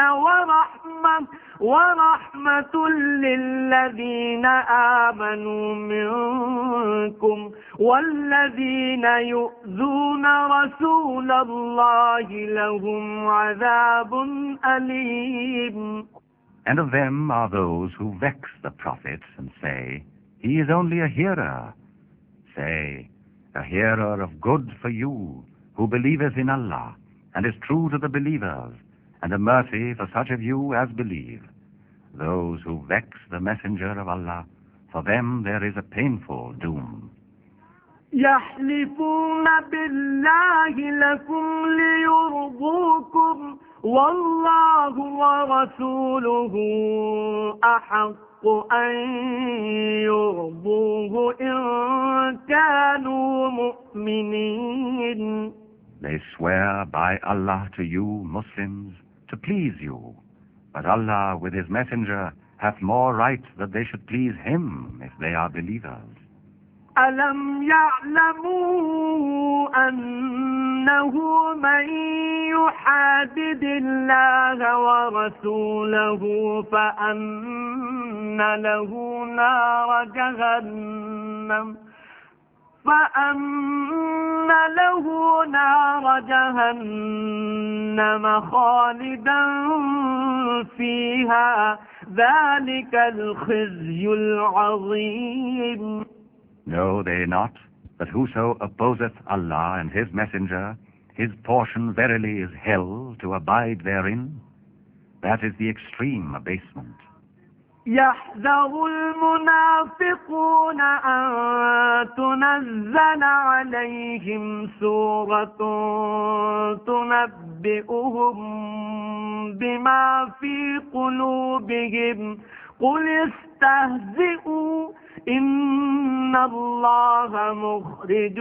ورحمة للذين آمنوا منكم والذين يؤذون رسول الله لهم عذاب أليم. And of them are those who vex the Prophet and say, He is only a hearer. Say, a hearer of good for you, who believeth in Allah, and is true to the believers, and a mercy for such of you as believe. Those who vex the Messenger of Allah, for them there is a painful doom. يحلفون بالله لكم ليرضوكم والله ورسوله أحق أن يرضوه إن كانوا مؤمنين. They swear by Allah to you, Muslims, to please you. But Allah with His Messenger hath more right that they should please Him if they are believers. ألم يعلموا أنه من يحادد الله ورسوله فأن له نار جهنم فأن له نار جهنم خالدا فيها ذلك الخزي العظيم. Know they not that whoso opposeth Allah and His Messenger, his portion verily is hell to abide therein? That is the extreme abasement. يحذر المنافقون أن تنزل عليهم سورة تنبئهم بما في قلوبهم قل استهزئوا إن الله مخرج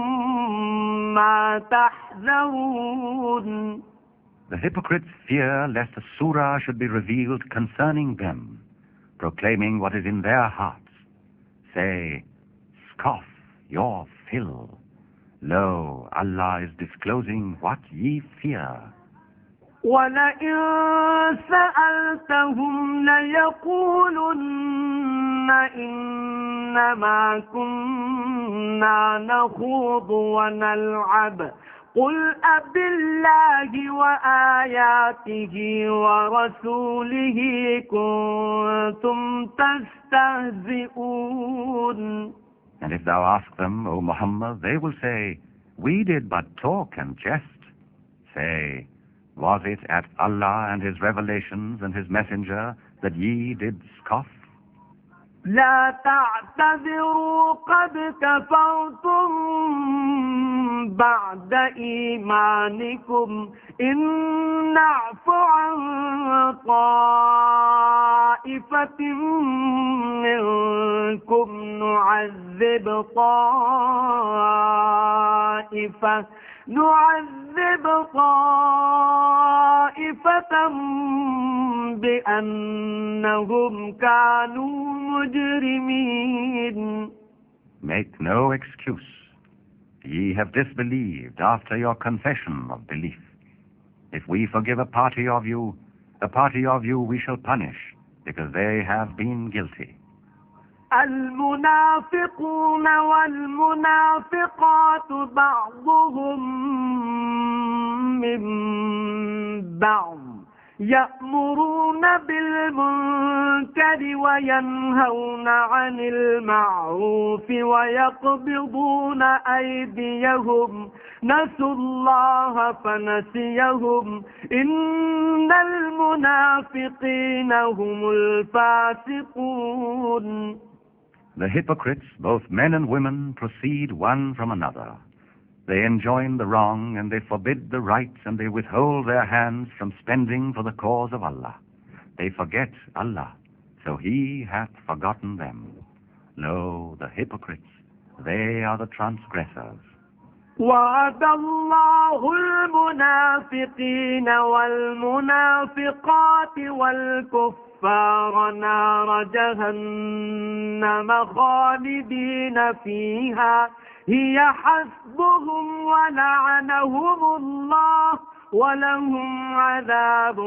ما تحذرون. The hypocrites fear lest a surah should be revealed concerning them, proclaiming what is in their hearts. Say, scoff your fill. Lo, Allah is disclosing what ye fear. وَلَئِن سَأَلْتَهُمْ لَيَقُولُنَّ إِنَّمَا كُنَّا نَخُوضُ وَنَلْعَبُ قُلْ أَبِاللَّهِ وَآيَاتِهِ وَرَسُولِهِ كُنتُمْ تَسْتَهْزِئُونَ. And if thou ask them, O Muhammad, they will say, we did but talk and jest. Say, was it at Allah and His revelations and His Messenger that ye did scoff? لا تعتذروا قد كفرتم بعد إيمانكم إن نعف عن طائفة منكم نعذب طائفة بأنهم كانوا مجرمين. Make no excuse. Ye have disbelieved after your confession of belief. If we forgive a party of you we shall punish, because they have been guilty. المنافقون والمنافقات بعضهم من بعض يأمرون بالمنكر وينهون عن المعروف ويقبضون أيديهم نسوا الله فنسيهم إن المنافقين هم الفاسقون. The hypocrites, both men and women, proceed one from another. They enjoin the wrong, and they forbid the right, and they withhold their hands from spending for the cause of Allah. They forget Allah, so He hath forgotten them. Lo, the hypocrites, they are the transgressors. وعد الله المنافقين والمنافقات والكفار نار جهنم خالدين فيها هي حسبهم ولعنهم الله ولهم عذاب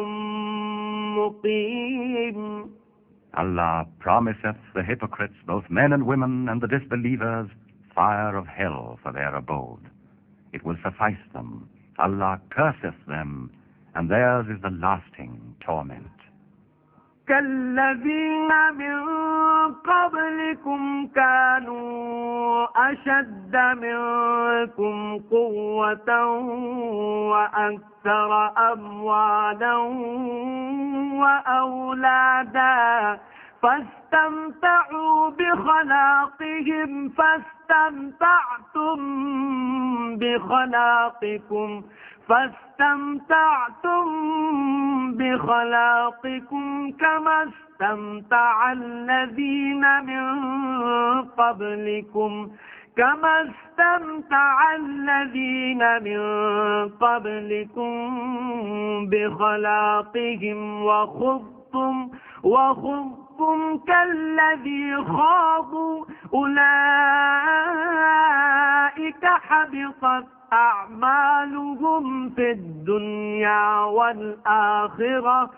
مقيم. Allah promiseth the hypocrites, both men and women, and the disbelievers, fire of hell for their abode. It will suffice them. Allah curseth them, and theirs is the lasting torment. كالذين من قبلكم كانوا أشد منكم قوة وأكثر أموالا وأولادا فاستمتعوا بخلاقهم فاستمتعتم بخلاقكم كما استمتع الذين من قبلكم بخلاقهم وخضتم كالذي خاضوا أولئك حبطت أعمالهم في الدنيا والآخرة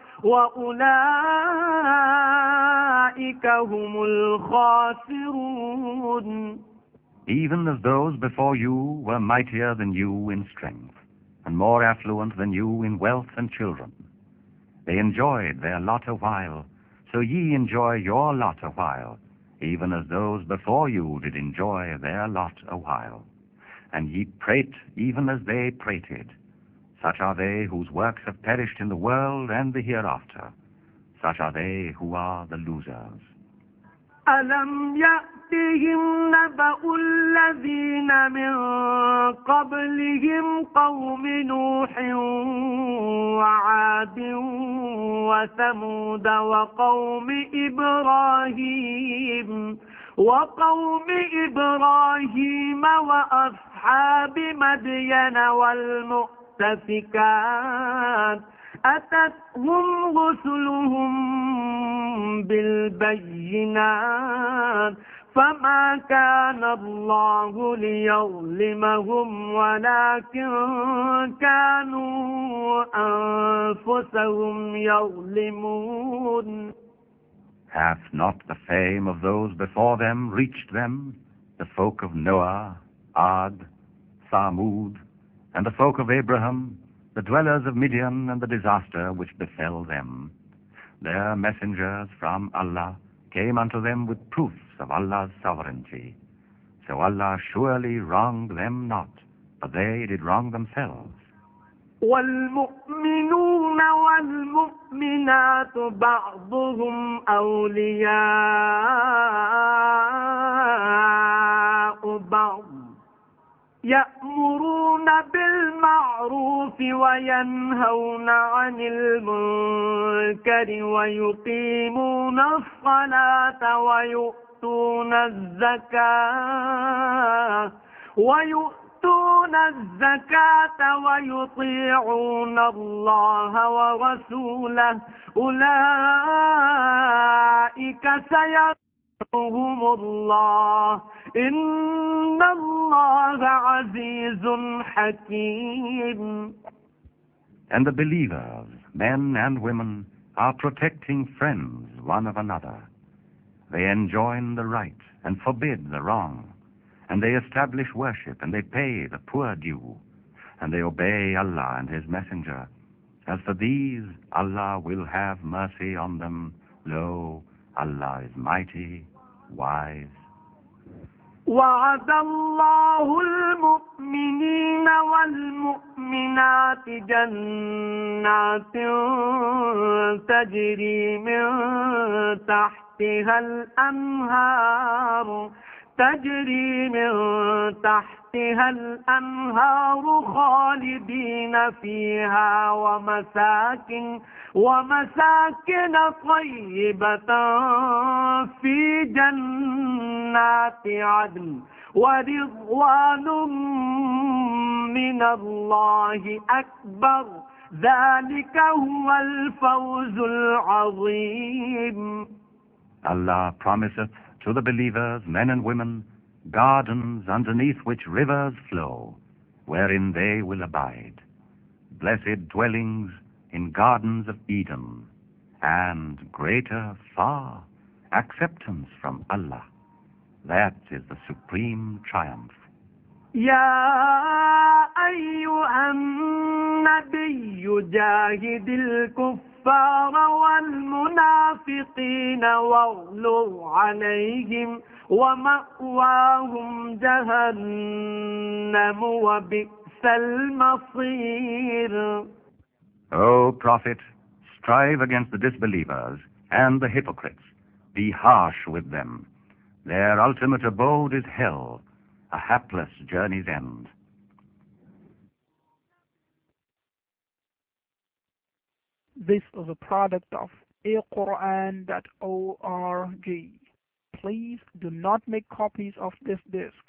وأولئك هم الخاسرون. even as those before you were mightier than you in strength, and more affluent than you in wealth and children. They enjoyed their lot a while, so ye enjoy your lot a while, even as those before you did enjoy their lot a while. And ye prate even as they prated. Such are they whose works have perished in the world and the hereafter. Such are they who are the losers. ألم يأتهم نبأ الذين من قبلهم قوم نوح وعاد وثمود وقوم إبراهيم وأصحاب مدين والمؤتفكات أتتهم رسلهم بالبينات فما كان الله ليظلمهم ولكن كانوا أنفسهم يظلمون. Hath not the fame of those before them reached them, the folk of Noah, Ad, Thamud, and the folk of Abraham, the dwellers of Midian, and the disaster which befell them? Their messengers from Allah came unto them with proofs of Allah's sovereignty. So Allah surely wronged them not, but they did wrong themselves. والمؤمنون والمؤمنات بعضهم أولياء بعض يأمرون بالمعروف وينهون عن المنكر ويقيمون الصلاة ويؤتون الزكاة ويطيعون الله ورسوله أولئك سيرحمهم الله إن الله عزيز حكيم. And the believers, men and women, are protecting friends one of another. They enjoin the right and forbid the wrong. And they establish worship, and they pay the poor due, and they obey Allah and His Messenger. As for these, Allah will have mercy on them. Lo, Allah is mighty, wise. وعد الله المؤمنين والمؤمنات جنات تجري من تحتها الأنهار خالدين فيها ومساكن طيبة في جنات عدن ورضوان من الله أكبر ذلك هو الفوز العظيم. Allah promiseth to the believers, men and women, gardens underneath which rivers flow, wherein they will abide, blessed dwellings in gardens of Eden, and greater far acceptance from Allah. That is the supreme triumph. يا أيها النبي جاهد الكفار والمنافقين واغلظ عليهم ومأواهم جهنم وبئس المصير. O Prophet, strive against the disbelievers and the hypocrites. Be harsh with them. Their ultimate abode is hell, a hapless journey's end. This is a product of alquran.org. Please do not make copies of this disc.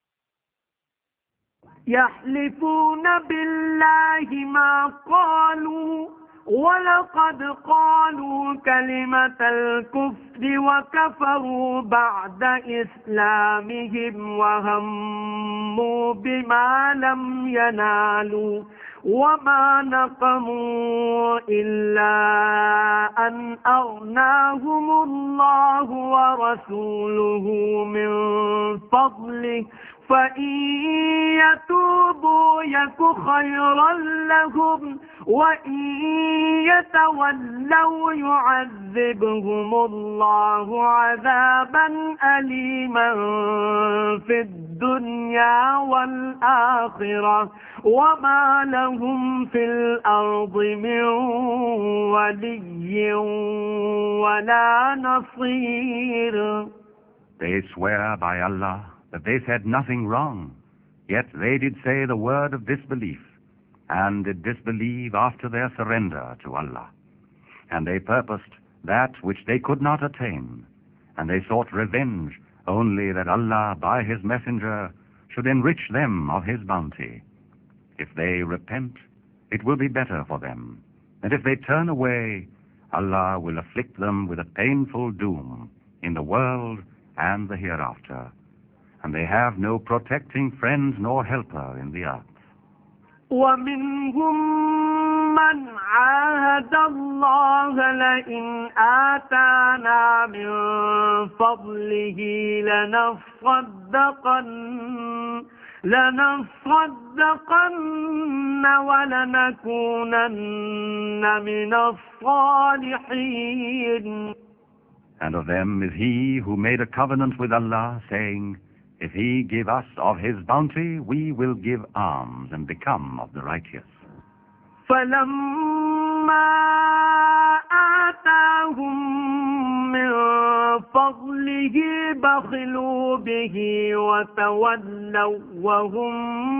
يحلفون بالله ما قالوا ولقد قالوا كلمة الكفر وكفروا بعد إسلامهم وهموا بما لم ينالوا وما نقموا إلا أن أغناهم الله ورسوله من فضله فإن يتوبوا يك خيرا لهم وإن يتولوا يعذبهم الله عذابا أليما في الدنيا والآخرة وما لهم في الأرض من ولي ولا نصير. They swear by Allah that they said nothing wrong, yet they did say the word of disbelief, and did disbelieve after their surrender to Allah. And they purposed that which they could not attain, and they sought revenge only that Allah by His Messenger should enrich them of His bounty. If they repent, it will be better for them, and if they turn away, Allah will afflict them with a painful doom in the world and the hereafter. And they have no protecting friend nor helper in the earth. ومنهم من عاهد الله لئن آتانا من فضله لنصدقن ولنكونن من الصالحين. And of them is he who made a covenant with Allah, saying, if He give us of His bounty, we will give alms and become of the righteous. فَلَمَّا آتَاهُم مِّن فَضْلِهِ بَخِلُوا بِهِ وَتَوَلَّوْا وَهُم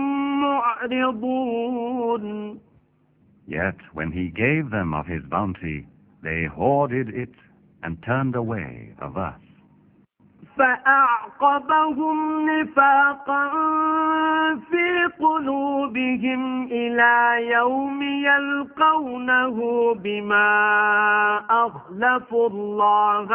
مُّعْرِضُونَ. Yet when He gave them of His bounty, they hoarded it and turned away averse. فأعقبهم نفاقا في قلوبهم إلى يوم يلقونه بما أخلفوا الله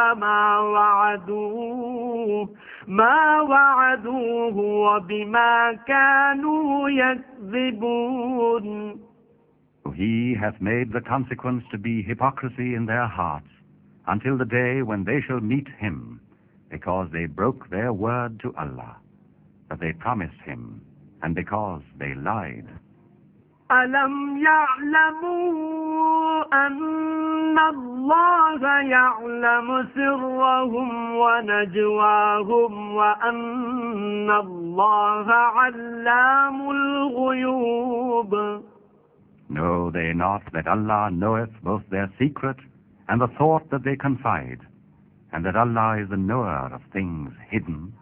ما وعدوه وبما كانوا يكذبون. He hath made the consequence to be hypocrisy in their hearts until the day when they shall meet Him, because they broke their word to Allah, that they promised Him, and because they lied. أَلَمْ يَعْلَمُوا أَنَّ اللَّهَ يَعْلَمُ سِرَّهُمْ وَنَجْوَاهُمْ وَأَنَّ اللَّهَ عَلَّامُ الْغُيُوبِ. Know they not that Allah knoweth both their secret and the thought that they confide, and that Allah is the knower of things hidden?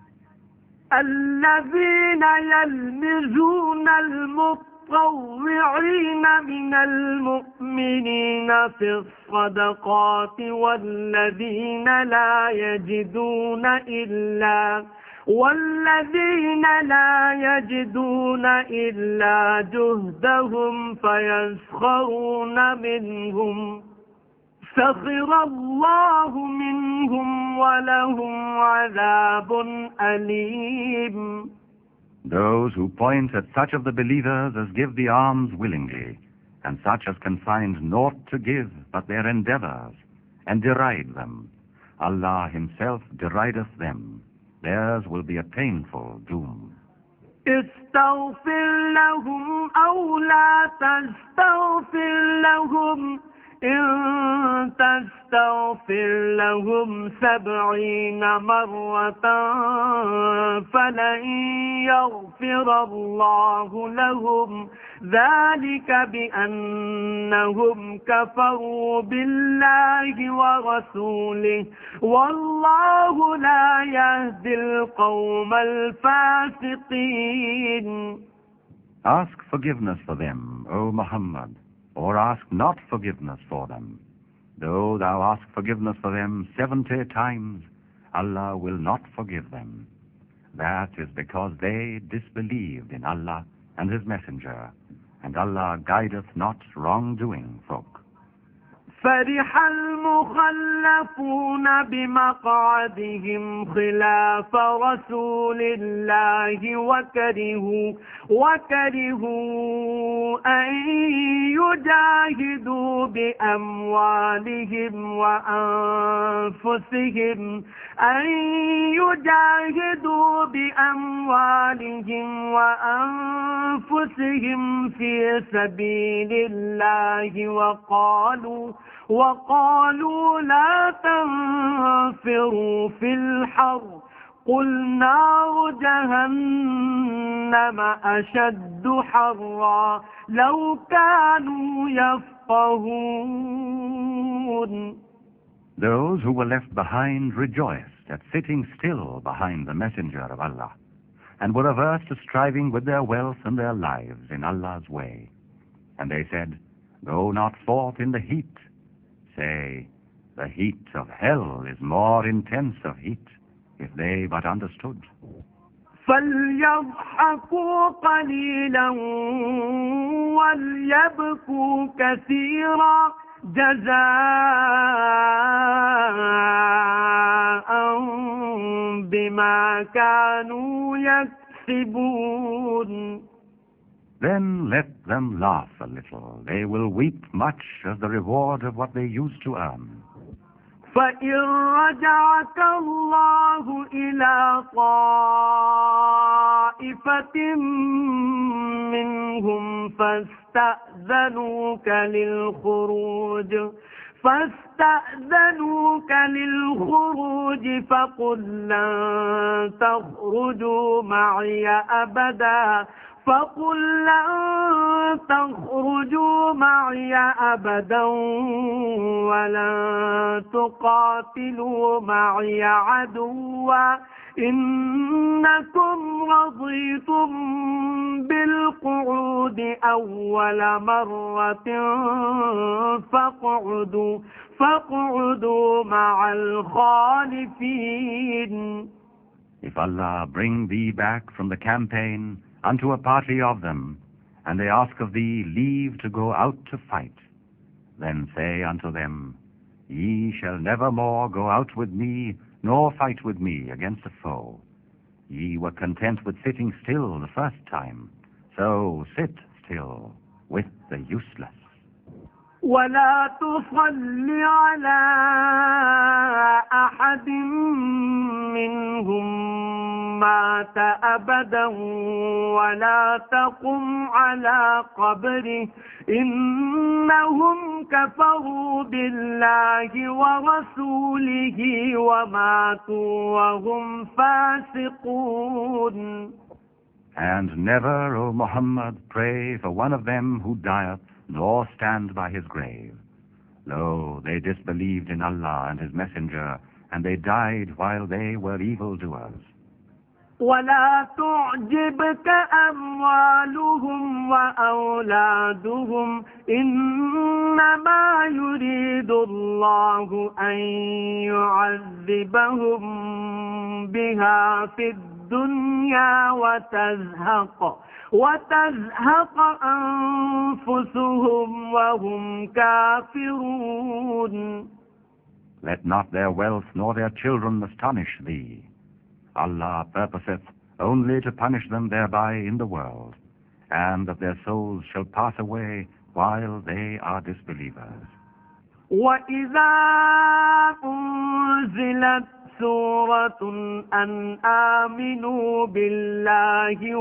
الذين يلمزون المطوعين من المؤمنين في الصدقات والذين لا يجدون إلا جهدهم فيسخرون منهم سخر الله منهم ولهم عذاب أليم. Those who point at such of the believers as give the alms willingly, and such as can find naught to give but their endeavors, and deride them, Allah Himself derideth them. Theirs will be a painful doom. استغفر لهم أو لا تستغفر لهم إن تستغفر لهم 70 مرة فلن يغفر الله لهم ذلك بأنهم كفروا بالله ورسوله والله لا يهدي القوم الفاسقين. Ask forgiveness for them, O Muhammad, or ask not forgiveness for them. Though thou ask forgiveness for them 70 times, Allah will not forgive them. That is because they disbelieved in Allah and His Messenger, and Allah guideth not wrongdoing folk. فرح المخلفون بمقعدهم خلاف رسول الله وكرهوا أن يجاهدوا بأموالهم في سبيل الله وقالوا لا تنفروا في الحر قل نار جهنم أشد حرا لو كانوا يفقهون. Those who were left behind rejoiced at sitting still behind the messenger of Allah, and were averse to striving with their wealth and their lives in Allah's way. And they said, Go not forth in the heat. Say, the heat of hell is more intense of heat, if they but understood. فليضحكوا قليلا وليبكوا كثيرا جزاء بما كانوا يكسبون. Then let them laugh a little. They will weep much as the reward of what they used to earn. فإن رجعك الله إلى طائفة منهم فاستأذنوك للخروج فقل لن تخرجوا معي أبدا ولن تقاتلوا معي عدوا إنكم رضيتم بالقعود أول مرة فاقعدوا مع الخالفين. If Allah bring thee back from the campaign unto a party of them, and they ask of thee leave to go out to fight, then say unto them, Ye shall never more go out with me, nor fight with me against a foe. Ye were content with sitting still the first time, so sit still with the useless. ولا تصل على أحد منهم مات أبدا ولا تقم على قبره إنهم كفروا بالله ورسوله وماتوا وهم فاسقون. And never, O Muhammad, pray for one of them who dieth, nor stand by his grave. Lo, they disbelieved in Allah and His Messenger, and they died while they were evildoers. ولا تعجبك أموالهم وأولادهم إنما يريد الله أن يعذبهم بها في الدنيا وتزهق أنفسهم وهم كافرون. Let not their wealth nor their children astonish thee. Allah purposeth only to punish them thereby in the world, and that their souls shall pass away while they are disbelievers. وَإِذَا أُنزِلَتْ سورة أن آمنوا بالله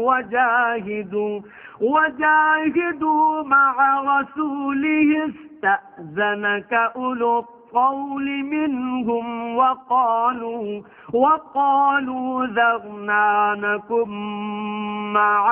وجاهدوا مع رسوله استأذنك أولو القول منهم وقالوا ذرنا نكن مع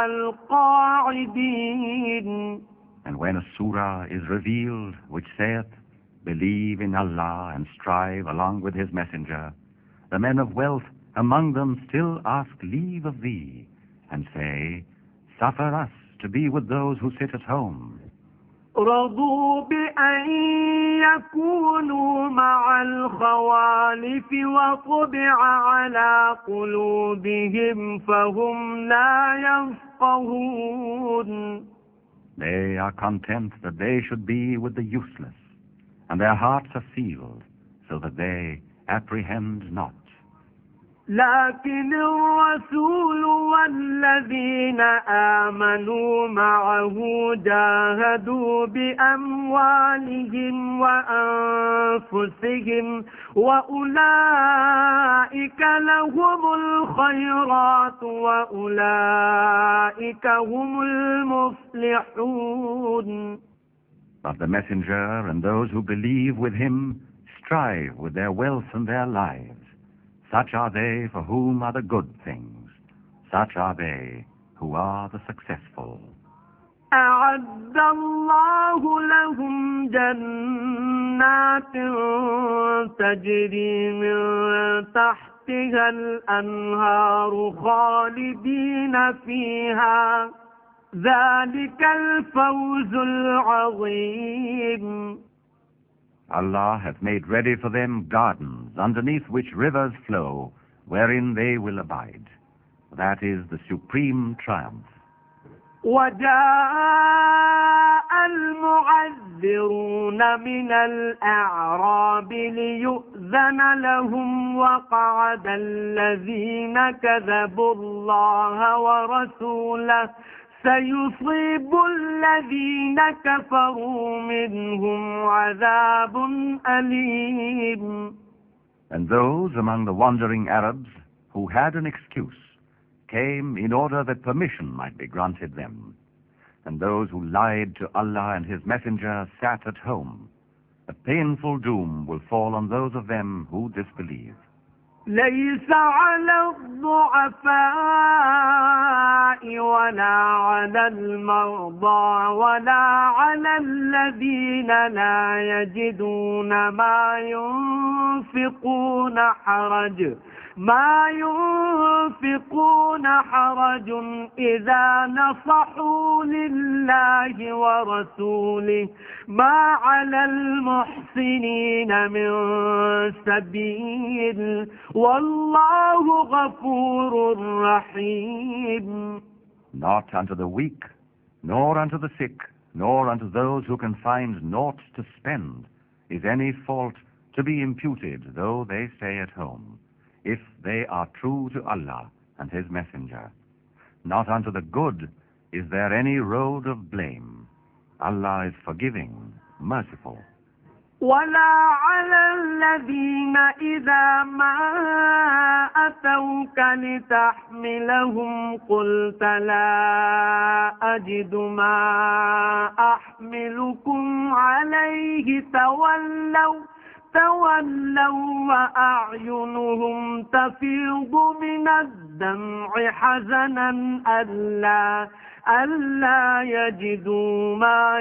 القاعدين. And when a surah is revealed which saith, Believe in Allah and strive along with His Messenger, the men of wealth among them still ask leave of thee, and say, Suffer us to be with those who sit at home. رضوا بأن يكونوا مع الخوالف وطبع على قلوبهم فهم لا يفقهون. They are content that they should be with the useless, and their hearts are sealed, so that they apprehend not. لكن الرسول والذين آمنوا معه جاهدوا بأموالهم وأنفسهم وأولئك لهم الخيرات وأولئك هم المفلحون. But the messenger and those who believe with him strive with their wealth and their lives. Such are they for whom are the good things. Such are they who are the successful. أعد الله لهم جنات تجري من تحتها الأنهار خالدين فيها ذلك الفوز العظيم. Allah hath made ready for them gardens, underneath which rivers flow, wherein they will abide. That is the supreme triumph. وجاء المعذرون من الأعراب ليؤذن لهم وقعد الذين كذبوا الله ورسوله سيصيب الذين كفروا منهم عذاب أليم. And those among the wandering Arabs who had an excuse came in order that permission might be granted them. And those who lied to Allah and His Messenger sat at home. A painful doom will fall on those of them who disbelieve. ليس على الضعفاء ولا على المرضى ولا على الذين لا يجدون ما ينفقون حرج إذا نصحوا لله ورسوله ما على المحسنين من سبيل والله غفور رحيم. Not unto the weak, nor unto the sick, nor unto those who can find naught to spend is any fault to be imputed, though they stay at home, if they are true to Allah and His Messenger. Not unto the good is there any road of blame. Allah is forgiving, merciful. ولا على الذين إذا ما أتوك لتحملهم قلت لا أجد ما أحملكم عليه تولوا وأعينهم تفيض من الدمع حزنا ألا يجدوا ما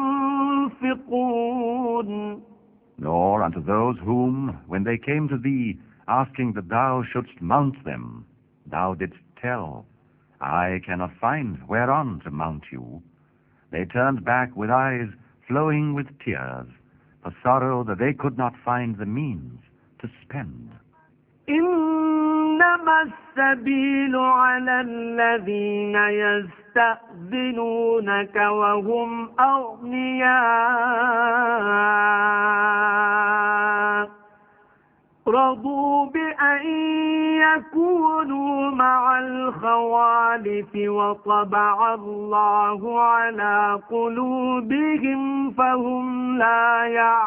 ينفقون. Nor unto those whom, when they came to thee, asking that thou shouldst mount them, thou didst tell, I cannot find whereon to mount you. They turned back with eyes flowing with tears, for sorrow that they could not find the means to spend. إنما السبيل على الذين يستأذنونك وهم أغنياء رضوا بأن يكونوا مع الخوالف وطبع الله على قلوبهم فهم لا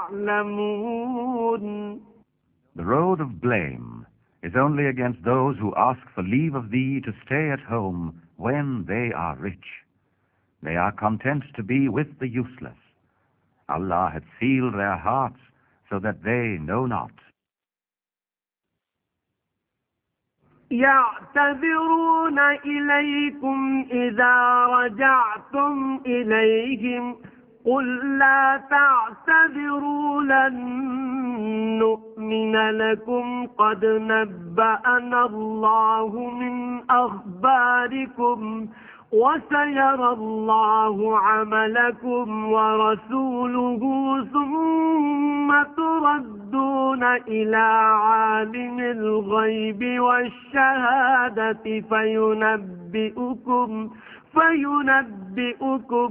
يعلمون. The road of blame is only against those who ask for leave of thee to stay at home when they are rich. They are content to be with the useless. Allah hath sealed their hearts so that they know not. يعتذرون إليكم إذا رجعتم إليهم قل لا تعتذروا لن نؤمن لكم قد نبأنا الله من أخباركم وسيرى الله عملكم ورسوله ثم تردون تردون إلى عالم الغيب والشهادة فينبئكم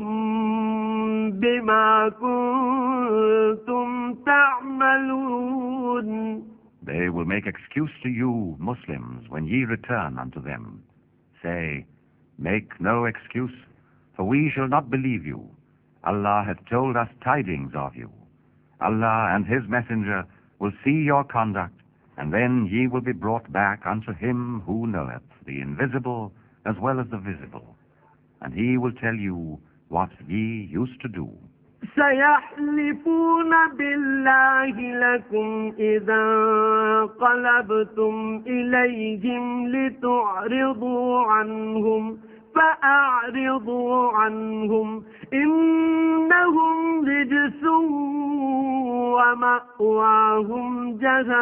بما كنتم تعملون. They will make excuse to you, Muslims, when ye return unto them. Say, make no excuse, for we shall not believe you. Allah hath told us tidings of you. Allah and His Messenger will see your conduct, and then ye will be brought back unto Him who knoweth the invisible as well as the visible. And He will tell you what ye used to do. سيحلفون بالله لكم إذا انقلبتم إليهم لتعرضوا عنهم فأعرضوا عنهم إنهم رجس ومأواهم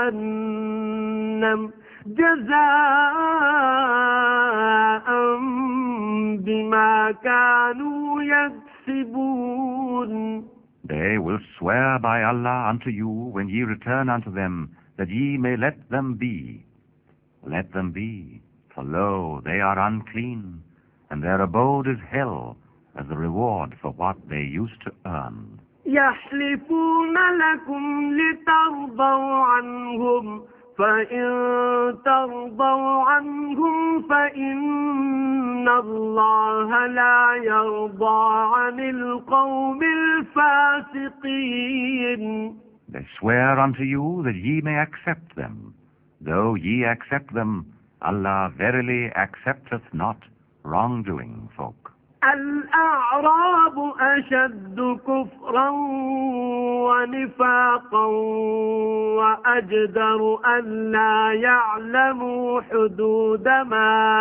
جهنم جزاء بما كانوا يكسبون. They will swear by Allah unto you when ye return unto them, that ye may let them be. Let them be, for lo, they are unclean, and their abode is hell, as a reward for what they used to earn. يحلفون لكم لترضوا عنهم فإن ترضوا عنهم فإن الله لا يرضى عن القوم الفاسقين. They swear unto you that ye may accept them. Though ye accept them, Allah verily accepteth not wrongdoing folk. الأعراب أشد كفرا ونفاقا وأجدر أن لا يعلموا حدود ما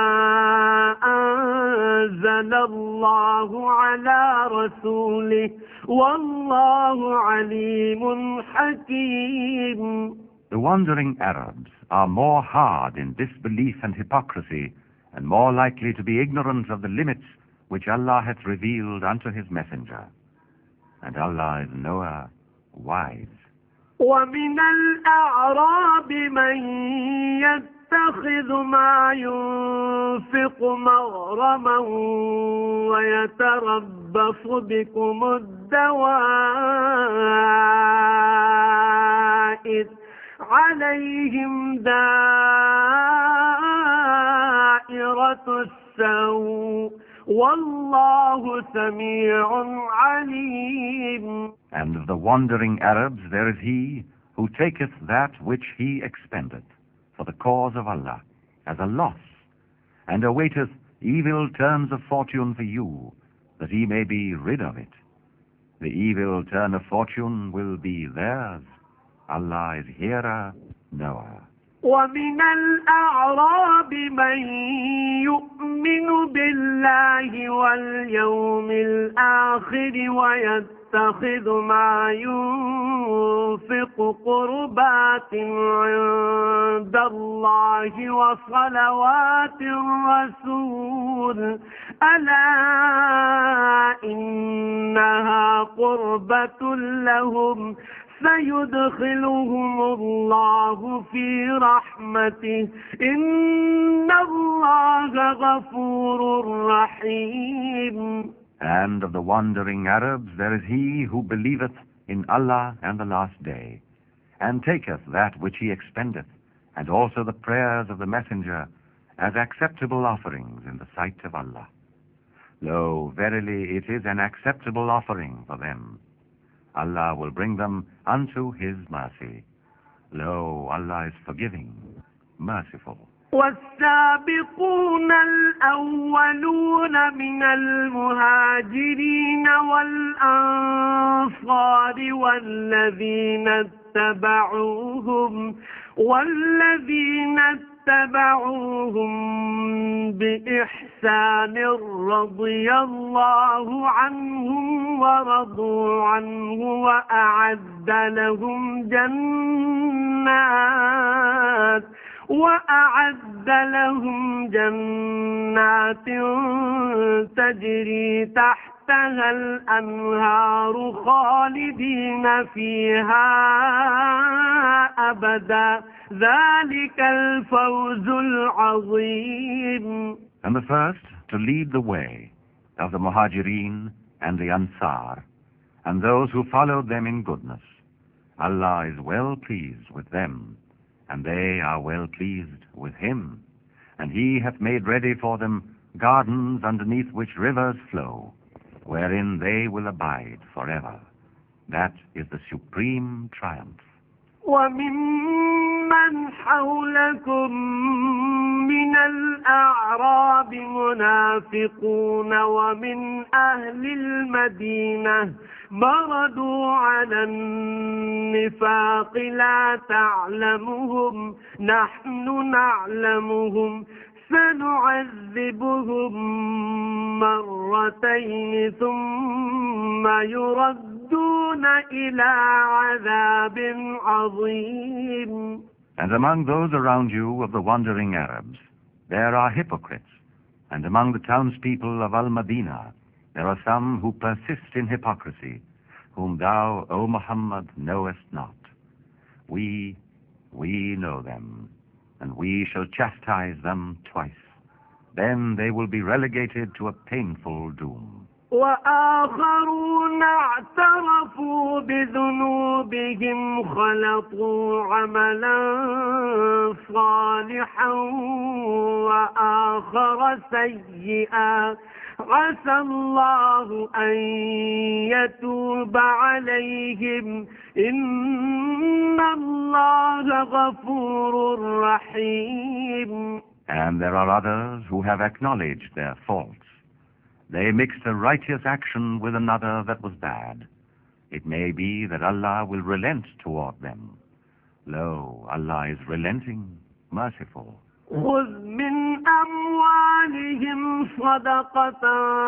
أنزل الله على رسوله والله عليم حكيم. The wandering Arabs are more hard in disbelief and hypocrisy, and more likely to be ignorant of the limits which Allah hath revealed unto His Messenger. And Allah is knower, wise. ومن الأعراب من يتخذ ما ينفق مغرما ويتربص بكم الدوائر عليهم دائرة السوء والله سميع عليم. And of the wandering Arabs there is he who taketh that which he expendeth for the cause of Allah as a loss, and awaiteth evil turns of fortune for you, that he may be rid of it. The evil turn of fortune will be theirs. Allah is hearer, knower. ومن الأعراب من يؤمن بالله واليوم الآخر ويتخذ ما ينفق قربات عند الله وصلوات الرسول ألا إنها قربة لهم سيدخلهم الله في رحمته إن الله غفور رحيم. And of the wandering Arabs there is he who believeth in Allah and the last day, and taketh that which he expendeth, and also the prayers of the Messenger, as acceptable offerings in the sight of Allah. Lo, verily it is an acceptable offering for them. Allah will bring them unto His mercy. Lo, Allah is forgiving, merciful. والسابقون الأولون من المهاجرين والأنصار والذين اتبعوهم بإحسان رضي الله عنهم ورضوا عنه وأعد لهم جنات تجري تحت تحتها الأنهار خالدين فيها أبدا ذلك الفوز العظيم. And the first to lead the way of the Muhajirin and the Ansar, and those who followed them in goodness. Allah is well pleased with them, and they are well pleased with Him. And He hath made ready for them gardens underneath which rivers flow, wherein they will abide forever. That is the supreme triumph. وممن حولكم من الأعراب منافقون ومن أهل المدينة مردوا على النفاق لا تعلمهم نحن نعلمهم سنعذبهم مرتين ثم يردون إلى عذاب عظيم. And among those around you of the wandering Arabs, there are hypocrites, and among the townspeople of Al-Madinah, there are some who persist in hypocrisy, whom thou, O Muhammad, knowest not. We know them, and we shall chastise them twice. Then they will be relegated to a painful doom. وآخرون اعترفوا بذنوبهم خلطوا عملا صالحا وآخر سيئا عسى الله أن يتوب عليهم إن الله غفور رحيم. And there are others who have acknowledged their faults. They mixed a righteous action with another that was bad. It may be that Allah will relent toward them. Lo, Allah is relenting, merciful. خذ من أموالهم صدقة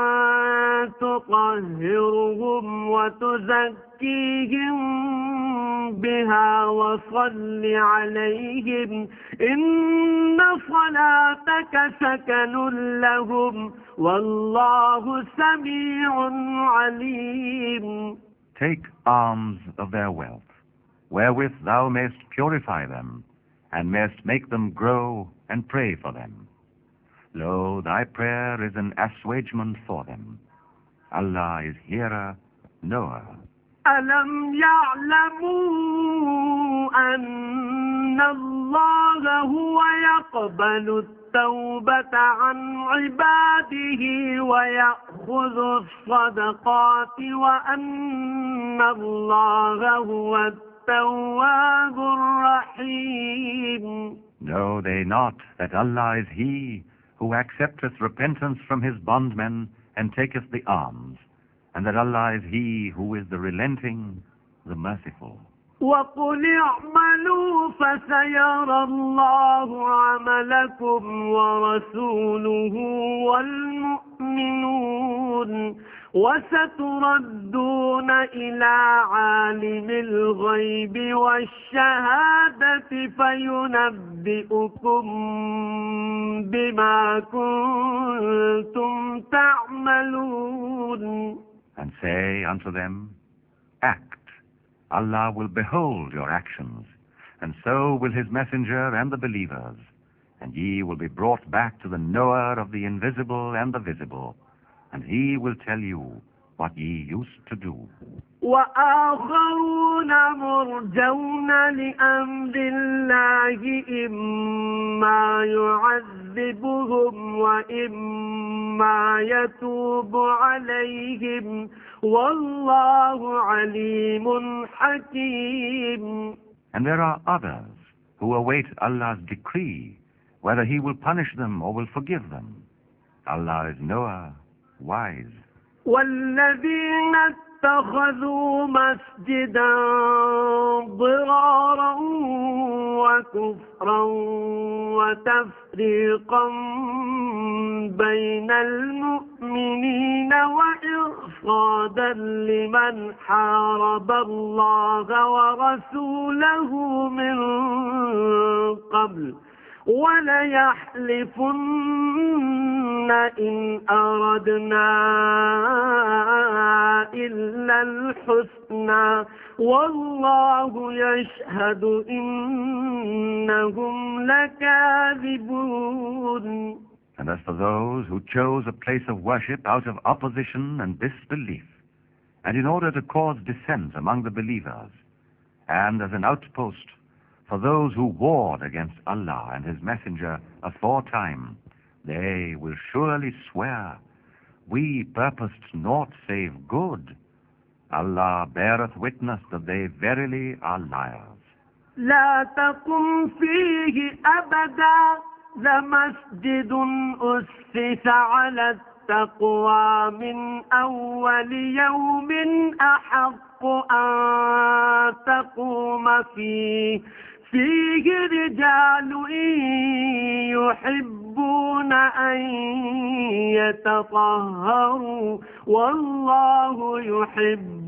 تطهرهم وتزكيهم بها وصل عليهم إن صلاتك سكن لهم والله سميع عليم. Take alms of their wealth, wherewith thou mayst purify them, and mayst make them grow, and pray for them. Lo, thy prayer is an assuagement for them. Allah is hearer, knower. ألم يعلموا أن الله هو يقبل التوبة عن عباده ويأخذ الصدقات وأن الله هو التواب الرحيم. Know they not that Allah is He who accepteth repentance from His bondmen and taketh the alms, and that Allah is He who is the relenting, the merciful. وقل اعملوا فسيرى الله عملكم ورسوله والمؤمنون وستردون إلى عالم الغيب والشهادة فينبئكم بما كنتم تعملون. And say unto them, act. Allah will behold your actions, and so will His messenger and the believers, and ye will be brought back to the knower of the invisible and the visible, and He will tell you what ye used to do. وآخرون مرجون لأمر الله إما يعذبهم وإما يتوب عليهم والله عليم حكيم. And there are others who await Allah's decree, whether He will punish them or will forgive them. Allah is knower, wise. والذين اتخذوا مسجدا ضرارا وكفرا وتفريقا بين المؤمنين وإرصادا لمن حارب الله ورسوله من قبل وليحلفن إن أردنا إلا الحسنى والله يشهد إنهم لكاذبون. And as for those who chose a place of worship out of opposition and disbelief, and in order to cause dissent among the believers, and as an outpost for those who warred against Allah and His Messenger aforetime, they will surely swear, we purposed naught save good. Allah beareth witness that they verily are liars. لا تقم فيه أبدا لمسجد أسس على التقوى من أول يوم أحق أن تقوم فيه رجال يحبون أن يتطهروا والله يحب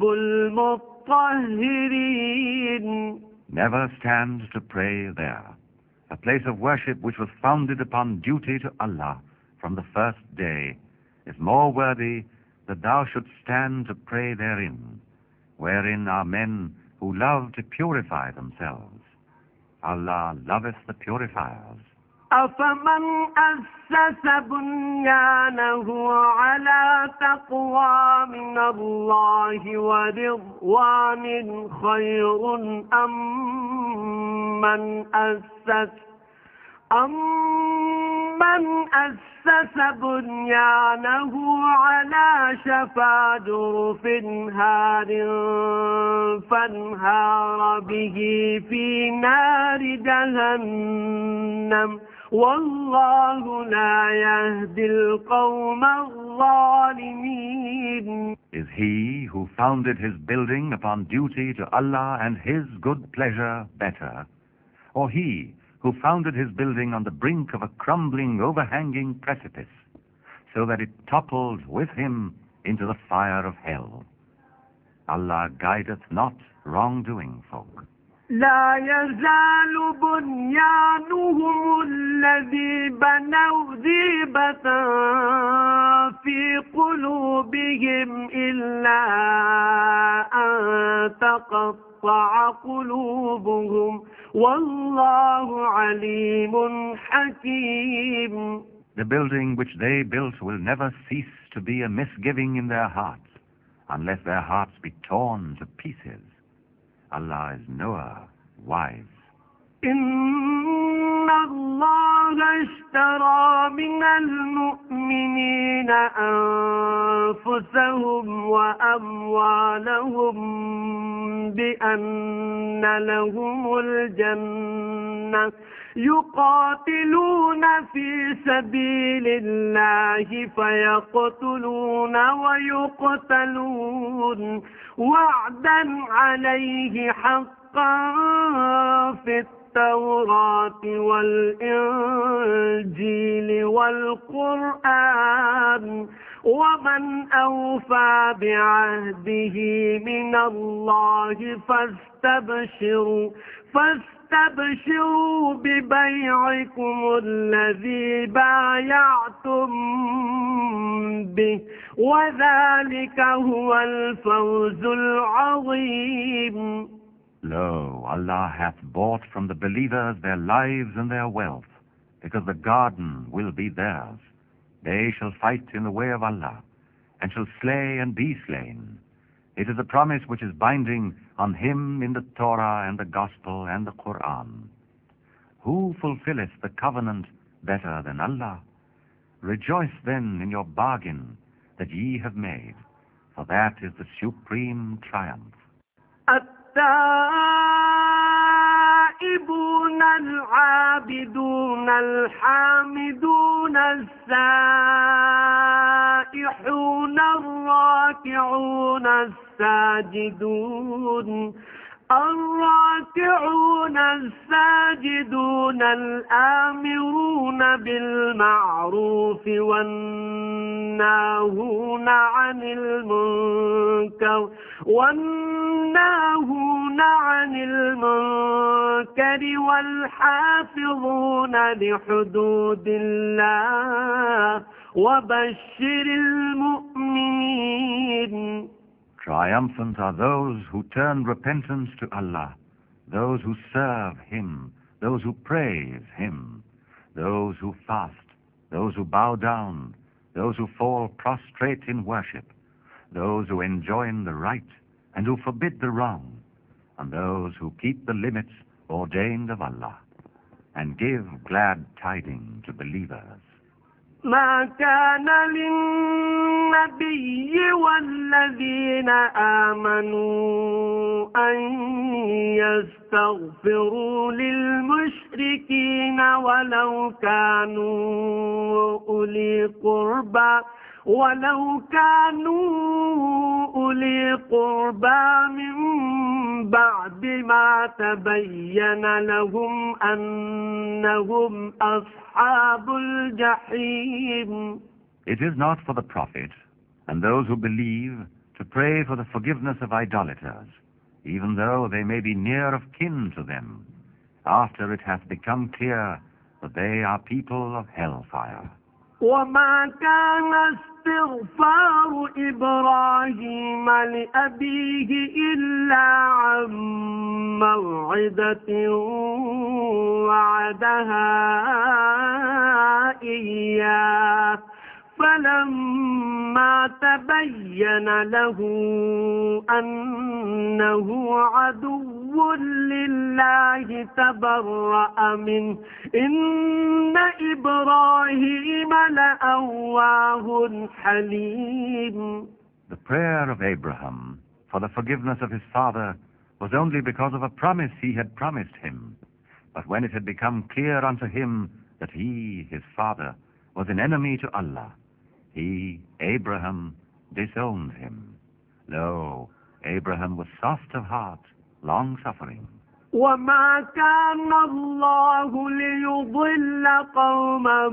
المطهرين. Never stand to pray there. A place of worship which was founded upon duty to Allah from the first day is more worthy that thou shouldst stand to pray therein, wherein are men who love to purify themselves. Allah loveth the purifiers. أفمن أسس بنيانه على تقوى من الله ورضوان خير أم من أسس بنيانه على شفا جرف هار فانهار به في نار جهنم والله لا يهدي القوم الظالمين. Is he who founded his building upon duty to Allah and His good pleasure better, or he who founded his building on the brink of a crumbling, overhanging precipice, so that it toppled with him into the fire of hell? Allah guideth not wrongdoing folk. لا يزال بنيانهم الذي بنوا ريبة في قلوبهم إلا أن تقطع قلوبهم والله عليم حكيم. The building which they built will never cease to be a misgiving in their hearts, unless their hearts be torn to pieces. Allah is knower, wise. إن الله اشترى من المؤمنين أنفسهم وأموالهم بأن لهم الجنة يقاتلون في سبيل الله فيقتلون ويقتلون وعدا عليه حقا في التوراة والإنجيل والقرآن ومن أوفى بعهده من الله فاستبشروا ببيعكم الذي بايعتم به وذلك هو الفوز العظيم. Lo, Allah hath bought from the believers their lives and their wealth, because the garden will be theirs. They shall fight in the way of Allah, and shall slay and be slain. It is a promise which is binding on him in the Torah and the Gospel and the Quran. Who fulfilleth the covenant better than Allah? Rejoice then in your bargain that ye have made, for that is the supreme triumph. التائبون العابدون الحامدون السائحون الراكعون الساجدون الآمرون بالمعروف والناهون عن المنكر والناهون عن المنكر والحافظون لحدود الله وبشر المؤمنين. Triumphant are those who turn repentance to Allah, those who serve Him, those who praise Him, those who fast, those who bow down, those who fall prostrate in worship, those who enjoin the right and who forbid the wrong, and those who keep the limits ordained of Allah, and give glad tidings to believers. ما كان للنبي والذين آمنوا أن يستغفروا للمشركين ولو كانوا أولي قربى من بعد ما تبين لهم أنهم أصحاب الجحيم. It is not for the Prophet and those who believe to pray for the forgiveness of idolaters, even though they may be near of kin to them, after it hath become clear that they are people of hellfire. وما كان استغفار إبراهيم لأبيه إلا عن موعدة وعدها إياه فلما تبين له أنه عدو لله تبرأ منه إن إبراهيم لأواه حليم. The prayer of Abraham for the forgiveness of his father was only because of a promise he had promised him. But when it had become clear unto him that he, his father, was an enemy to Allah, he, Abraham, disowned him. Lo, Abraham was soft of heart, long-suffering. وما كان الله ليضل قوما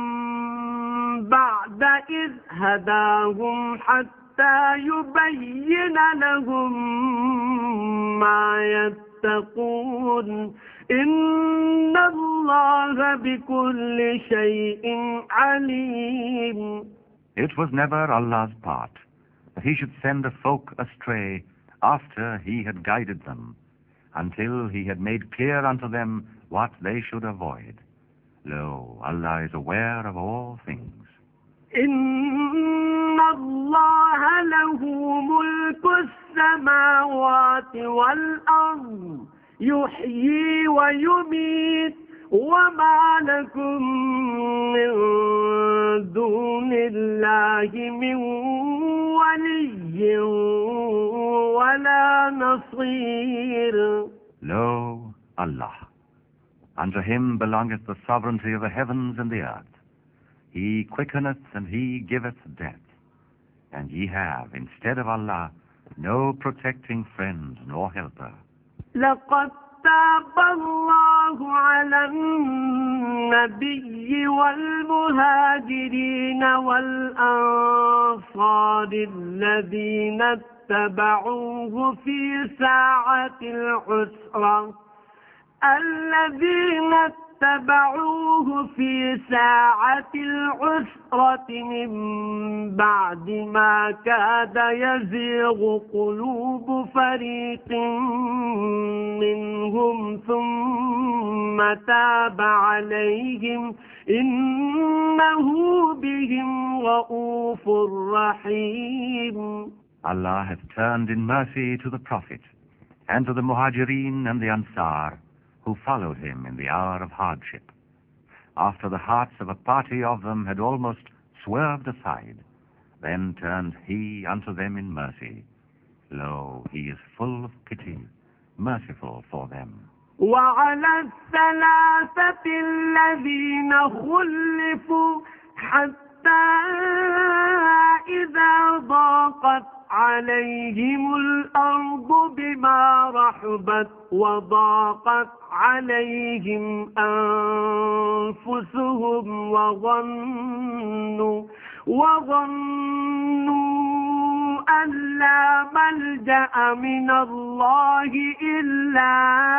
بعد إذ هداهم حتى يبين لهم ما يتقون إن الله بكل شيء عليم. It was never Allah's part that He should send a folk astray after He had guided them, until He had made clear unto them what they should avoid. Lo, Allah is aware of all things. إن الله له ملك السماوات والأرض يحيي ويميت وما لكم من دون الله من ولي ولا نصير. Lo, Allah. Unto Him belongeth the sovereignty of the heavens and the earth. He quickeneth and He giveth death. And ye have, instead of Allah, no protecting friend nor helper. لقد تاب الله على النبي والمهاجرين والأنصار الذين اتبعوه في ساعة العسرة من بعد ما كاد يزيغ قلوب فريق منهم ثم تاب عليهم إنه بهم رؤوف رحيم. Allah hath turned in mercy to the Prophet and to the Muhajirin and the Ansar who followed him in the hour of hardship, after the hearts of a party of them had almost swerved aside. Then turned He unto them in mercy. Lo, He is full of pity, merciful for them. وعلى الثلاثة الذين خلفوا حتى إذا ضاقت عليهم الأرض بما رحبت وضاقت عليهم أنفسهم وظنوا أن لا ملجأ من الله إلا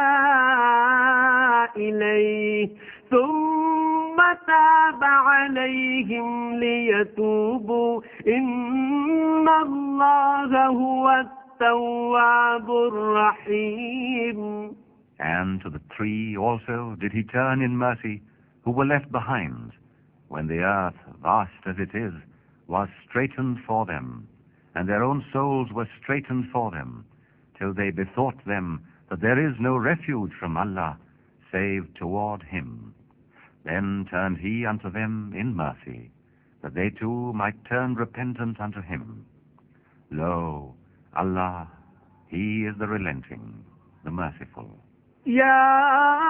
إليه ثم تاب عليهم ليتوبوا إن الله هو التواب الرحيم. And to the three also did he turn in mercy, who were left behind, when the earth, vast as it is, was straitened for them, and their own souls were straitened for them, till they bethought them that there is no refuge from Allah, save toward him. Then turned he unto them in mercy, that they too might turn repentant unto him. Lo, Allah, he is the relenting, the merciful. يا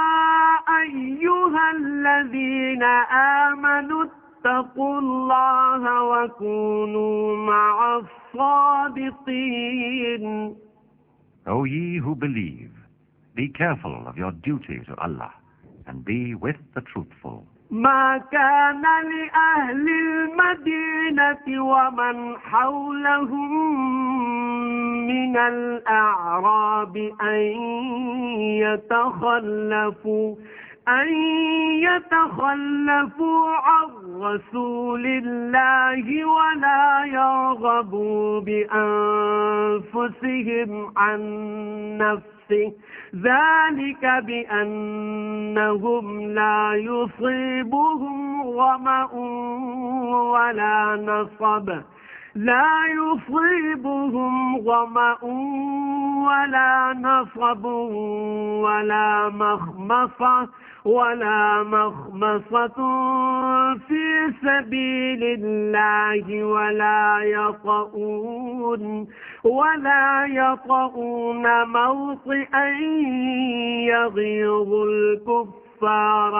أيها الذين آمنوا اتقوا الله وكونوا مع الصادقين. O ye who believe, be careful of your duty to Allah, and be with the truthful. ما كان لأهل المدينة ومن حولهم من الأعراب أن يتخلفوا عن رسول الله ولا يرغبوا بأنفسهم عن نفسه ذلك بأنهم لا يصيبهم ظمأ ولا نصب ولا مخمصة في سبيل الله ولا يطؤون موطئا يغيظ الكفار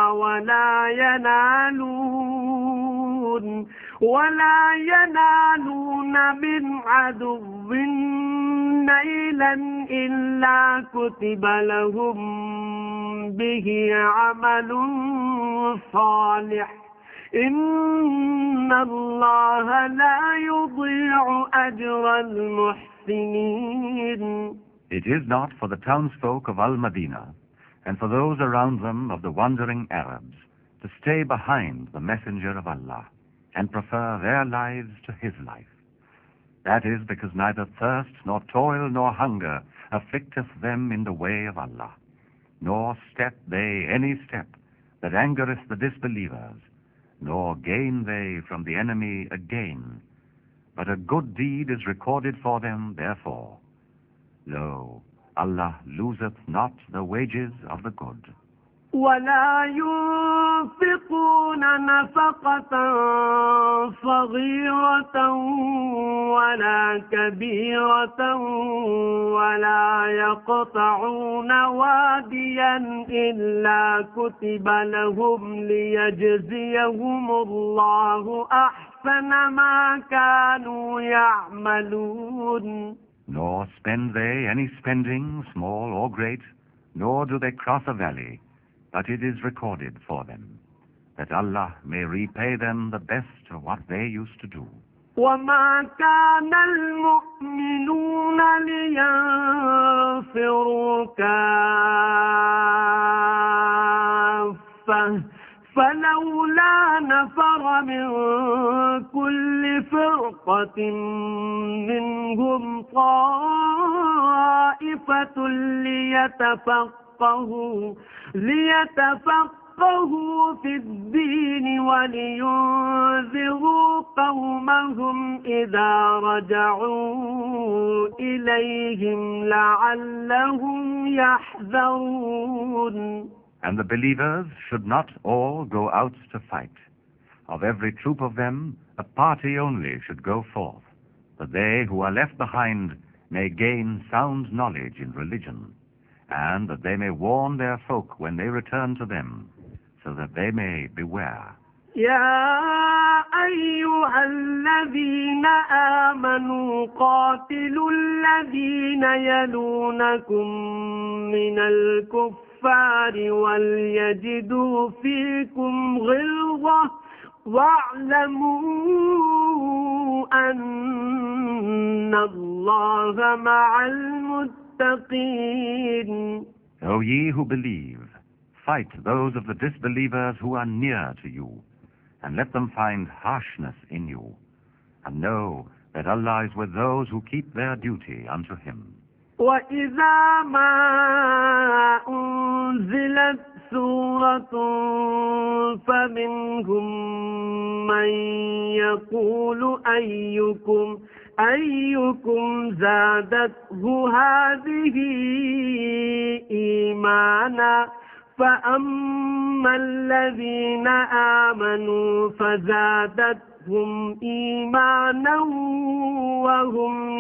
ولا ينالون من عدو نيلا إلا كتب لهم به عمل صالح إن الله لا يضيع أجر المحسنين. It is not for the townsfolk of Al-Madinah and for those around them of the wandering Arabs to stay behind the Messenger of Allah and prefer their lives to his life. That is because neither thirst nor toil nor hunger afflicteth them in the way of Allah, nor step they any step that angereth the disbelievers, nor gain they from the enemy a gain, but a good deed is recorded for them therefore. Lo, Allah loseth not the wages of the good. ولا ينفقون نفقة صغيرة ولا كبيرة ولا يقطعون واديا إلا كتب لهم ليجزيهم الله أحسن ما كانوا يعملون. Nor spend they any spending, small or great, nor do they cross a valley, but it is recorded for them, that Allah may repay them the best of what they used to do. وما كان المؤمنون لينفروا كافة فلولا نفر من كل فرقة منهم طائفة ليتفقهوا في الدين ولينذروا قومهم إذا رجعوا إليهم لعلهم يحذرون. And the believers should not all go out to fight. Of every troop of them, a party only should go forth, that they who are left behind may gain sound knowledge in religion, and that they may warn their folk when they return to them, so that they may beware. يا أيها الذين آمنوا قاتلوا الذين يلونكم من الكفار وليجدوا فيكم غلظة واعلموا أن إن الله مع المتقين. O ye who believe, fight those of the disbelievers who are near to you, and let them find harshness in you, and know that Allah is with those who keep their duty unto Him. وإذا ما أنزلت سورة فمنهم من يقول أيكم زادته هذه إيمانا فأما الذين آمنوا فزادتهم إيمانا وهم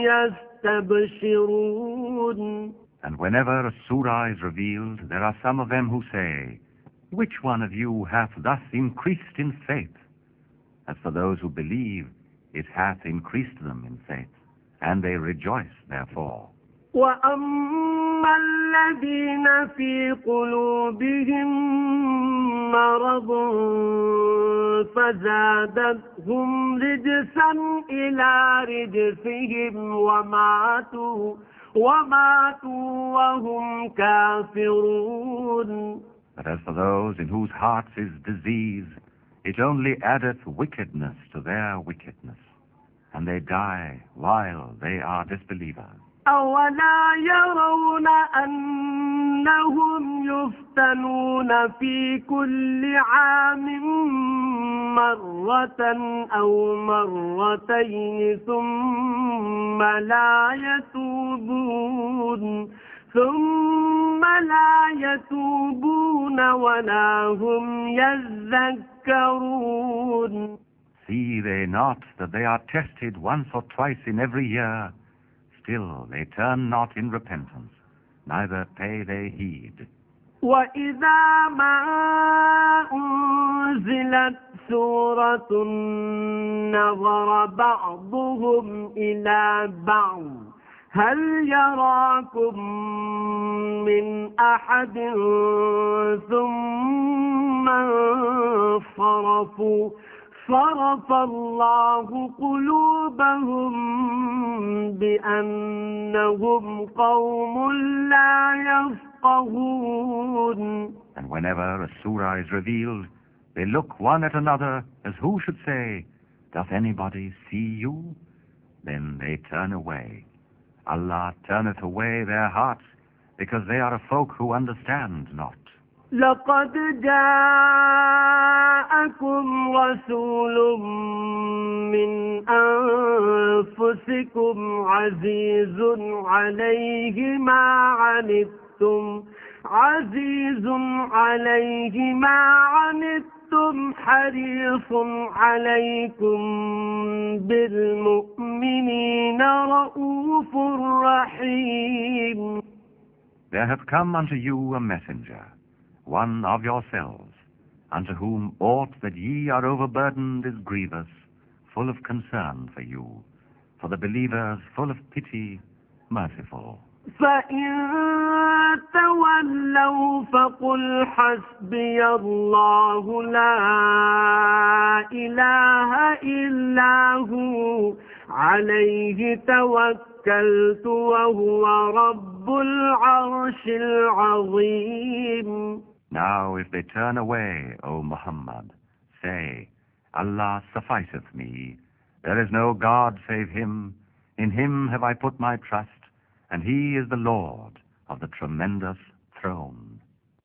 يستبشرون. And whenever a surah is revealed, there are some of them who say, which one of you hath thus increased in faith? As for those who believe, it hath increased them in faith, and they rejoice therefore. وأما الذين في قلوبهم مرض فزادتهم رجسا إلى رجسهم وماتوا وهم كافرون. But as for those in whose hearts is disease, it only addeth wickedness to their wickedness, and they die while they are disbelievers. أولا يرون أنهم يفتنون في كل عام مرة أو مرتين ثم لا يتوبون ولا هم يذكرون. See they not that they are tested once or twice in every year? Still they turn not in repentance, neither pay they heed. وإذا ما أنزلت سورة نظر بعضهم إلى بعض هل يراكم من أحد ثم انصرفوا صرف الله قلوبهم بأنهم قوم لا يفقهون. And whenever a surah is revealed, they look one at another as who should say, doth anybody see you? Then they turn away. Allah turneth away their hearts, because they are a folk who understand not. لقد جاءكم رسول من أنفسكم عزيز عليه ما عنتم حريص عليكم بالمؤمنين رؤوف رحيم. There hath come unto you a messenger, one of yourselves, unto whom aught that ye are overburdened is grievous, full of concern for you, for the believers full of pity, merciful. فإن تولوا فقل حسبي الله لا إله إلا هو عليه توكلت وهو رب العرش العظيم. Now if they turn away, O Muhammad, say, Allah sufficeth me. There is no God save Him. In Him have I put my trust, and He is the Lord of the tremendous throne.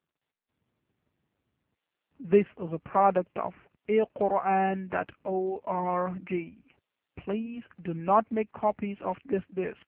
This is a product of alquran.org. Please do not make copies of this disc